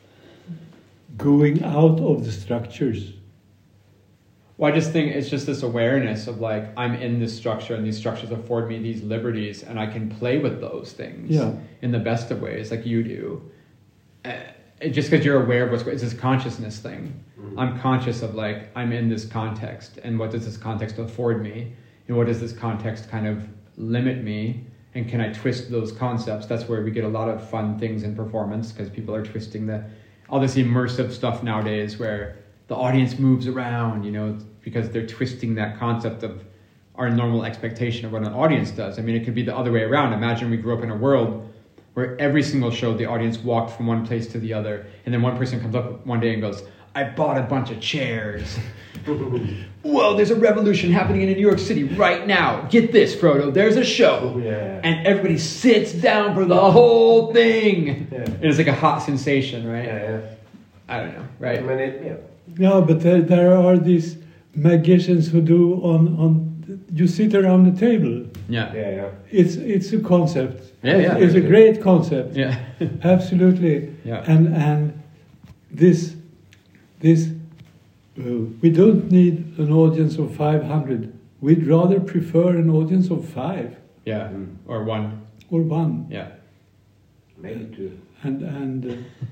going out of the structures. Well, I just think it's just this awareness of like, I'm in this structure and these structures afford me these liberties and I can play with those things Yeah. in the best of ways like you do. Uh, just because you're aware of what's going on, it's this consciousness thing. Mm. I'm conscious of like, I'm in this context and what does this context afford me? And what does this context kind of limit me? And can I twist those concepts? That's where we get a lot of fun things in performance because people are twisting the, all this immersive stuff nowadays where the audience moves around, you know, because they're twisting that concept of our normal expectation of what an audience does. I mean, it could be the other way around. Imagine we grew up in a world where every single show, the audience walked from one place to the other. And then one person comes up one day and goes, I bought a bunch of chairs. Whoa, there's a revolution happening in New York City right now. Get this, Frodo, there's a show. Yeah. And everybody sits down for the whole thing. Yeah. And it's like a hot sensation, right? Yeah, yeah. I don't know, I right? mean, it, yeah. No, but there, there are these magicians who do on on. You sit around the table. Yeah. Yeah, yeah. It's it's a concept. Yeah, yeah. It's a great concept. Yeah. Absolutely. Yeah. And and this this uh, we don't need an audience of five hundred. We'd rather prefer an audience of five Yeah. Mm. Or one. or one. Yeah. Maybe two. And and uh,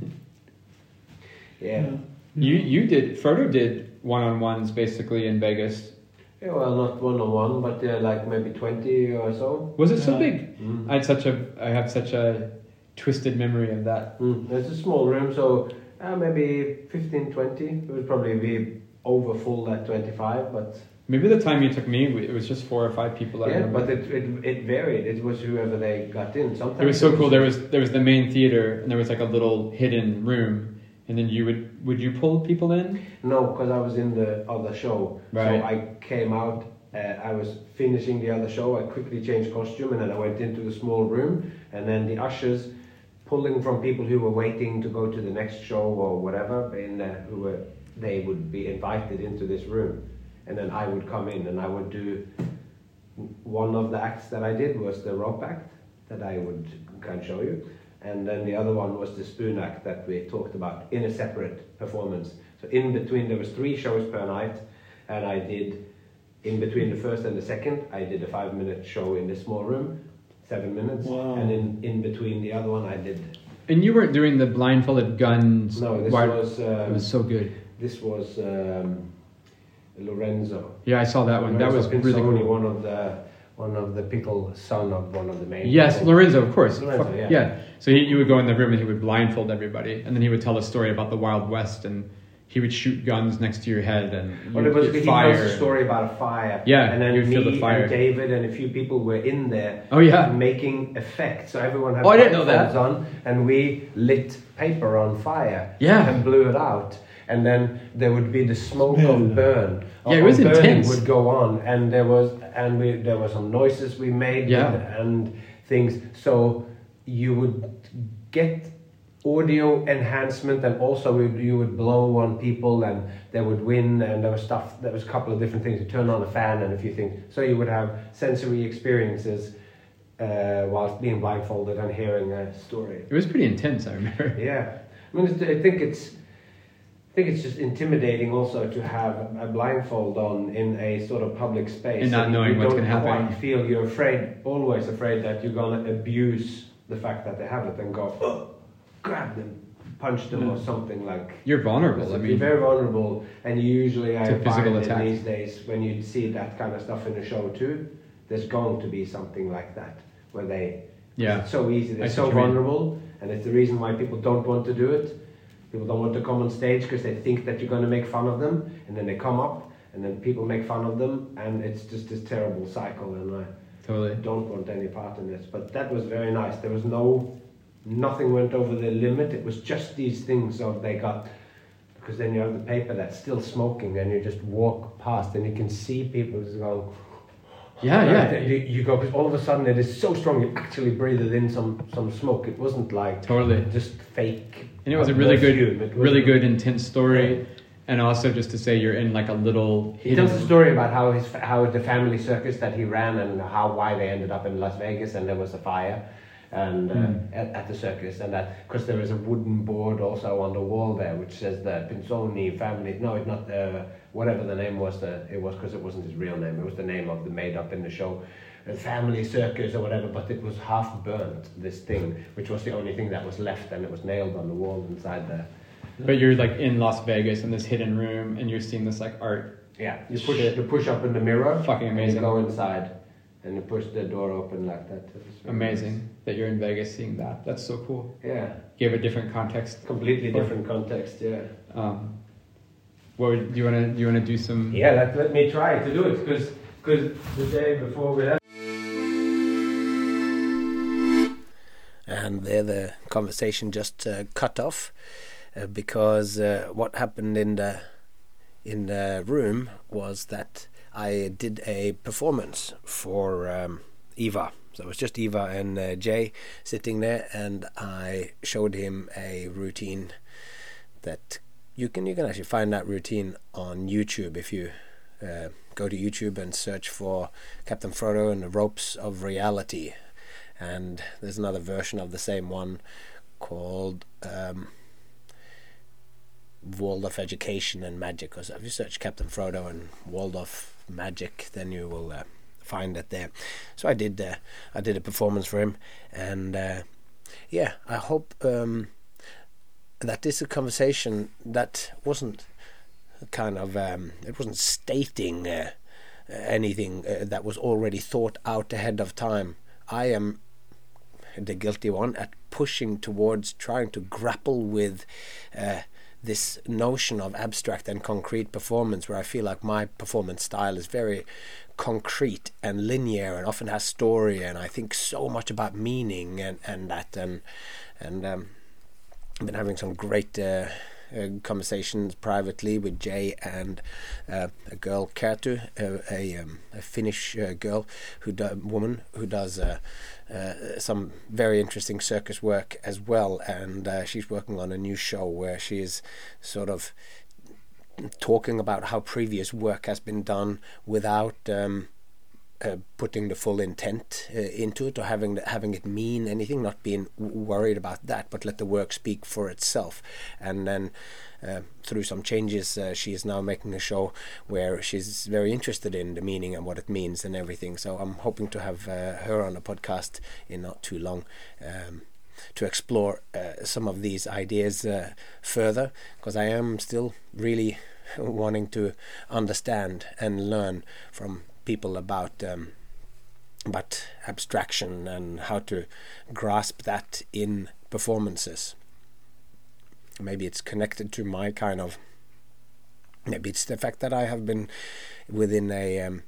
Yeah. uh, You you did Frodo did one on ones basically in Vegas. Yeah, well, not one on one, but uh, like maybe twenty or so. Was it so Yeah. big? Mm. I had such a I have such a twisted memory of that. Mm. It's a small room, so uh, maybe fifteen, twenty. It would probably be over full at twenty-five, but Maybe the time you took me, it was just four or five people. I yeah, remember. but it, it it varied. It was whoever they got in. Sometimes It was so cool. There was there was the main theater, and there was like a little hidden room, and then you would would you pull people in? No, because I was in the other show. Right. So I came out, uh, I was finishing the other show, I quickly changed costume and then I went into the small room and then the ushers pulling from people who were waiting to go to the next show or whatever, in, uh, who were, they would be invited into this room. And then I would come in and I would do, one of the acts that I did was the rope act that I would kind of show you. And then the other one was the spoon act that we talked about in a separate performance. So in between, there was three shows per night, and I did, in between the first and the second, I did a five minute show in the small room, seven minutes. Wow. And in, in between the other one, I did, And you weren't doing the blindfolded guns. no, this wide- was, um, It was so good. this was um, Lorenzo. Yeah, I saw that one. That was Lorenzo really Pinzoni, cool. one of the, one of the people, son of one of the main Yes, people. Lorenzo, of course. Lorenzo, Fuck, yeah. So he, you would go in the room and he would blindfold everybody, and then he would tell a story about the Wild West, and he would shoot guns next to your head, and Well, you it was, get he fire. tells a story about a fire. Yeah, and then you'd me feel the fire. and David and a few people were in there. Oh, yeah. making effects. So everyone had Oh, I didn't know that. blindfolds on, and we lit paper on fire. Yeah. and blew it out. And then there would be the smoke Smell. of burn. Yeah, it of was burning intense. would go on, and there was and we there were some noises we made. Yeah. and, and things. So you would get audio enhancement, and also you would blow on people and they would win, and there was stuff, there was a couple of different things. You turn on a fan and a few things, so you would have sensory experiences uh, whilst being blindfolded and hearing a story. It was pretty intense, I remember. Yeah, I mean, it's, I think it's I think it's just intimidating also to have a blindfold on in a sort of public space And not you- knowing you what's don't gonna happen. quite feel, you're afraid, always afraid that you're gonna abuse the fact that they have it and go, oh, grab them, punch them, or something like. You're vulnerable. I You're mean, very vulnerable, and usually I To physical find that attack. these days when you see that kind of stuff in a show too, there's going to be something like that where they. Yeah. It's so easy. I They're see so what you mean. vulnerable, and it's the reason why people don't want to do it. People don't want to come on stage because they think that you're going to make fun of them, and then they come up, and then people make fun of them, and it's just this terrible cycle. And I totally. don't want any part in this. But that was very nice. There was no, nothing went over the limit. It was just these things of they got, because then you have the paper that's still smoking, and you just walk past, and you can see people just going. Yeah, yeah. You, you go, because all of a sudden it is so strong. You actually breathed in some some smoke. It wasn't like Totally. just fake. And it was a really perfume. good, It really wasn't- good, intense story. And also just to say you're in like a little He tells a story about how his how the family circus that he ran and how why they ended up in Las Vegas, and there was a fire, and uh, Mm. at, at the circus, and that because there is a wooden board also on the wall there which says the Pinzoni family. No, it's not. Uh, whatever the name was, the, it was because it wasn't his real name. It was the name of the made up in the show, a family circus or whatever. But it was half burnt. This thing, which was the only thing that was left, and it was nailed on the wall inside there. But you're like in Las Vegas in this hidden room, and you're seeing this like art. Yeah, you push Shit. you push up in the mirror. Fucking And you amazing. go inside, and you push the door open like that. It was very Amazing that you're in Vegas seeing that. That's so cool. nice. Yeah, Gave a different context. completely different context. Yeah. Um, what would, do you wanna do? You wanna do some? Yeah, let, let me try to do it because because the day before we had. And there the conversation just uh, cut off uh, because uh, what happened in the in the room was that I did a performance for um, Eva. So it was just Eva and uh, Jay sitting there, and I showed him a routine that you can you can actually find that routine on YouTube if you uh, go to YouTube and search for Captain Frodo and the Ropes of Reality. And there's another version of the same one called um, Waldorf Education and Magic. Or so if you search Captain Frodo and Waldorf Magic, then you will uh, find it there. So I did uh, I did a performance for him, and uh, yeah, I hope um, that this is a conversation that wasn't kind of um, it wasn't stating uh, anything uh, that was already thought out ahead of time. I am the guilty one at pushing towards trying to grapple with uh, this notion of abstract and concrete performance, where I feel like my performance style is very concrete and linear and often has story, and I think so much about meaning and, and that and and um, I've been having some great uh, uh, conversations privately with Jay and uh, a girl, Kerttu, uh, a, um, a Finnish uh, girl, who do, woman who does uh, uh, some very interesting circus work as well, and uh, she's working on a new show where she is sort of talking about how previous work has been done without um, uh, putting the full intent uh, into it, or having having it mean anything, not being w- worried about that, but let the work speak for itself. And then uh, through some changes, uh, she is now making a show where she's very interested in the meaning and what it means and everything. So I'm hoping to have uh, her on a podcast in not too long, um, to explore uh, some of these ideas uh, further, because I am still really wanting to understand and learn from people about um, about abstraction and how to grasp that in performances. Maybe it's connected to my kind of, maybe it's the fact that I have been within a, um,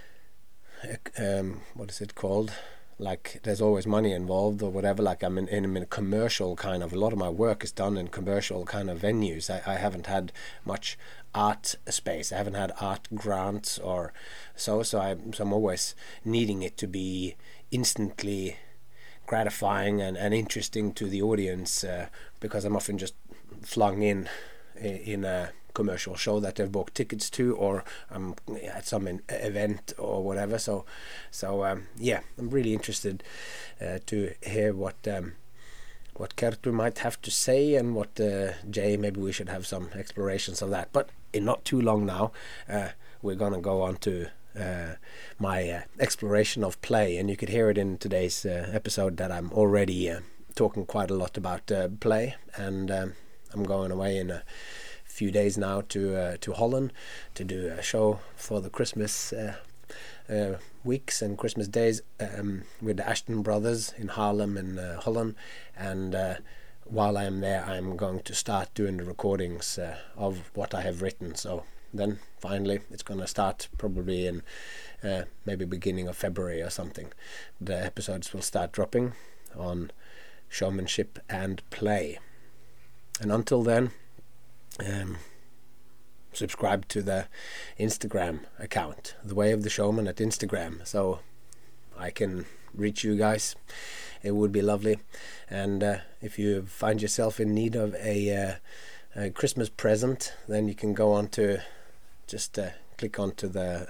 a um, what is it called? Like there's always money involved or whatever. Like I'm in, in, in a commercial kind of, a lot of my work is done in commercial kind of venues. I, I haven't had much art space. I haven't had art grants or so. So, I, so I'm always needing it to be instantly gratifying and, and interesting to the audience, uh, because I'm often just flung in in a commercial show that they've bought tickets to, or I'm at some in, event or whatever. So, so um, yeah, I'm really interested uh, to hear what um, what Kerttu might have to say, and what uh, Jay. Maybe we should have some explorations of that. But in not too long now, uh, we're gonna go on to uh, my uh, exploration of play, and you could hear it in today's uh, episode that I'm already uh, talking quite a lot about uh, play, and um, I'm going away in a few days now to uh, to Holland to do a show for the Christmas uh, uh, weeks and Christmas days um, with the Ashton Brothers in Haarlem in uh, Holland, and uh, while I'm there I'm going to start doing the recordings uh, of what I have written. So then finally it's going to start probably in uh, maybe beginning of February or something. The episodes will start dropping on showmanship and play, and until then, Um, subscribe to the Instagram account, The Way of the Showman at Instagram, so I can reach you guys. It would be lovely. And uh, if you find yourself in need of a, uh, a Christmas present, then you can go on to just uh, click onto the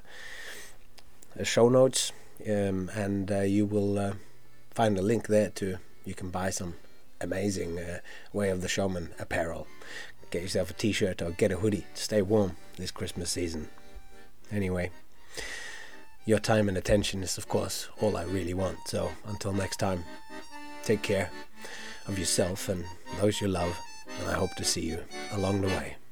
uh, show notes, um, and uh, you will uh, find a link there to you can buy some amazing uh, Way of the Showman apparel. Get yourself a t-shirt or get a hoodie to stay warm this Christmas season. Anyway, your time and attention is of course all I really want. So until next time, take care of yourself and those you love, and I hope to see you along the way.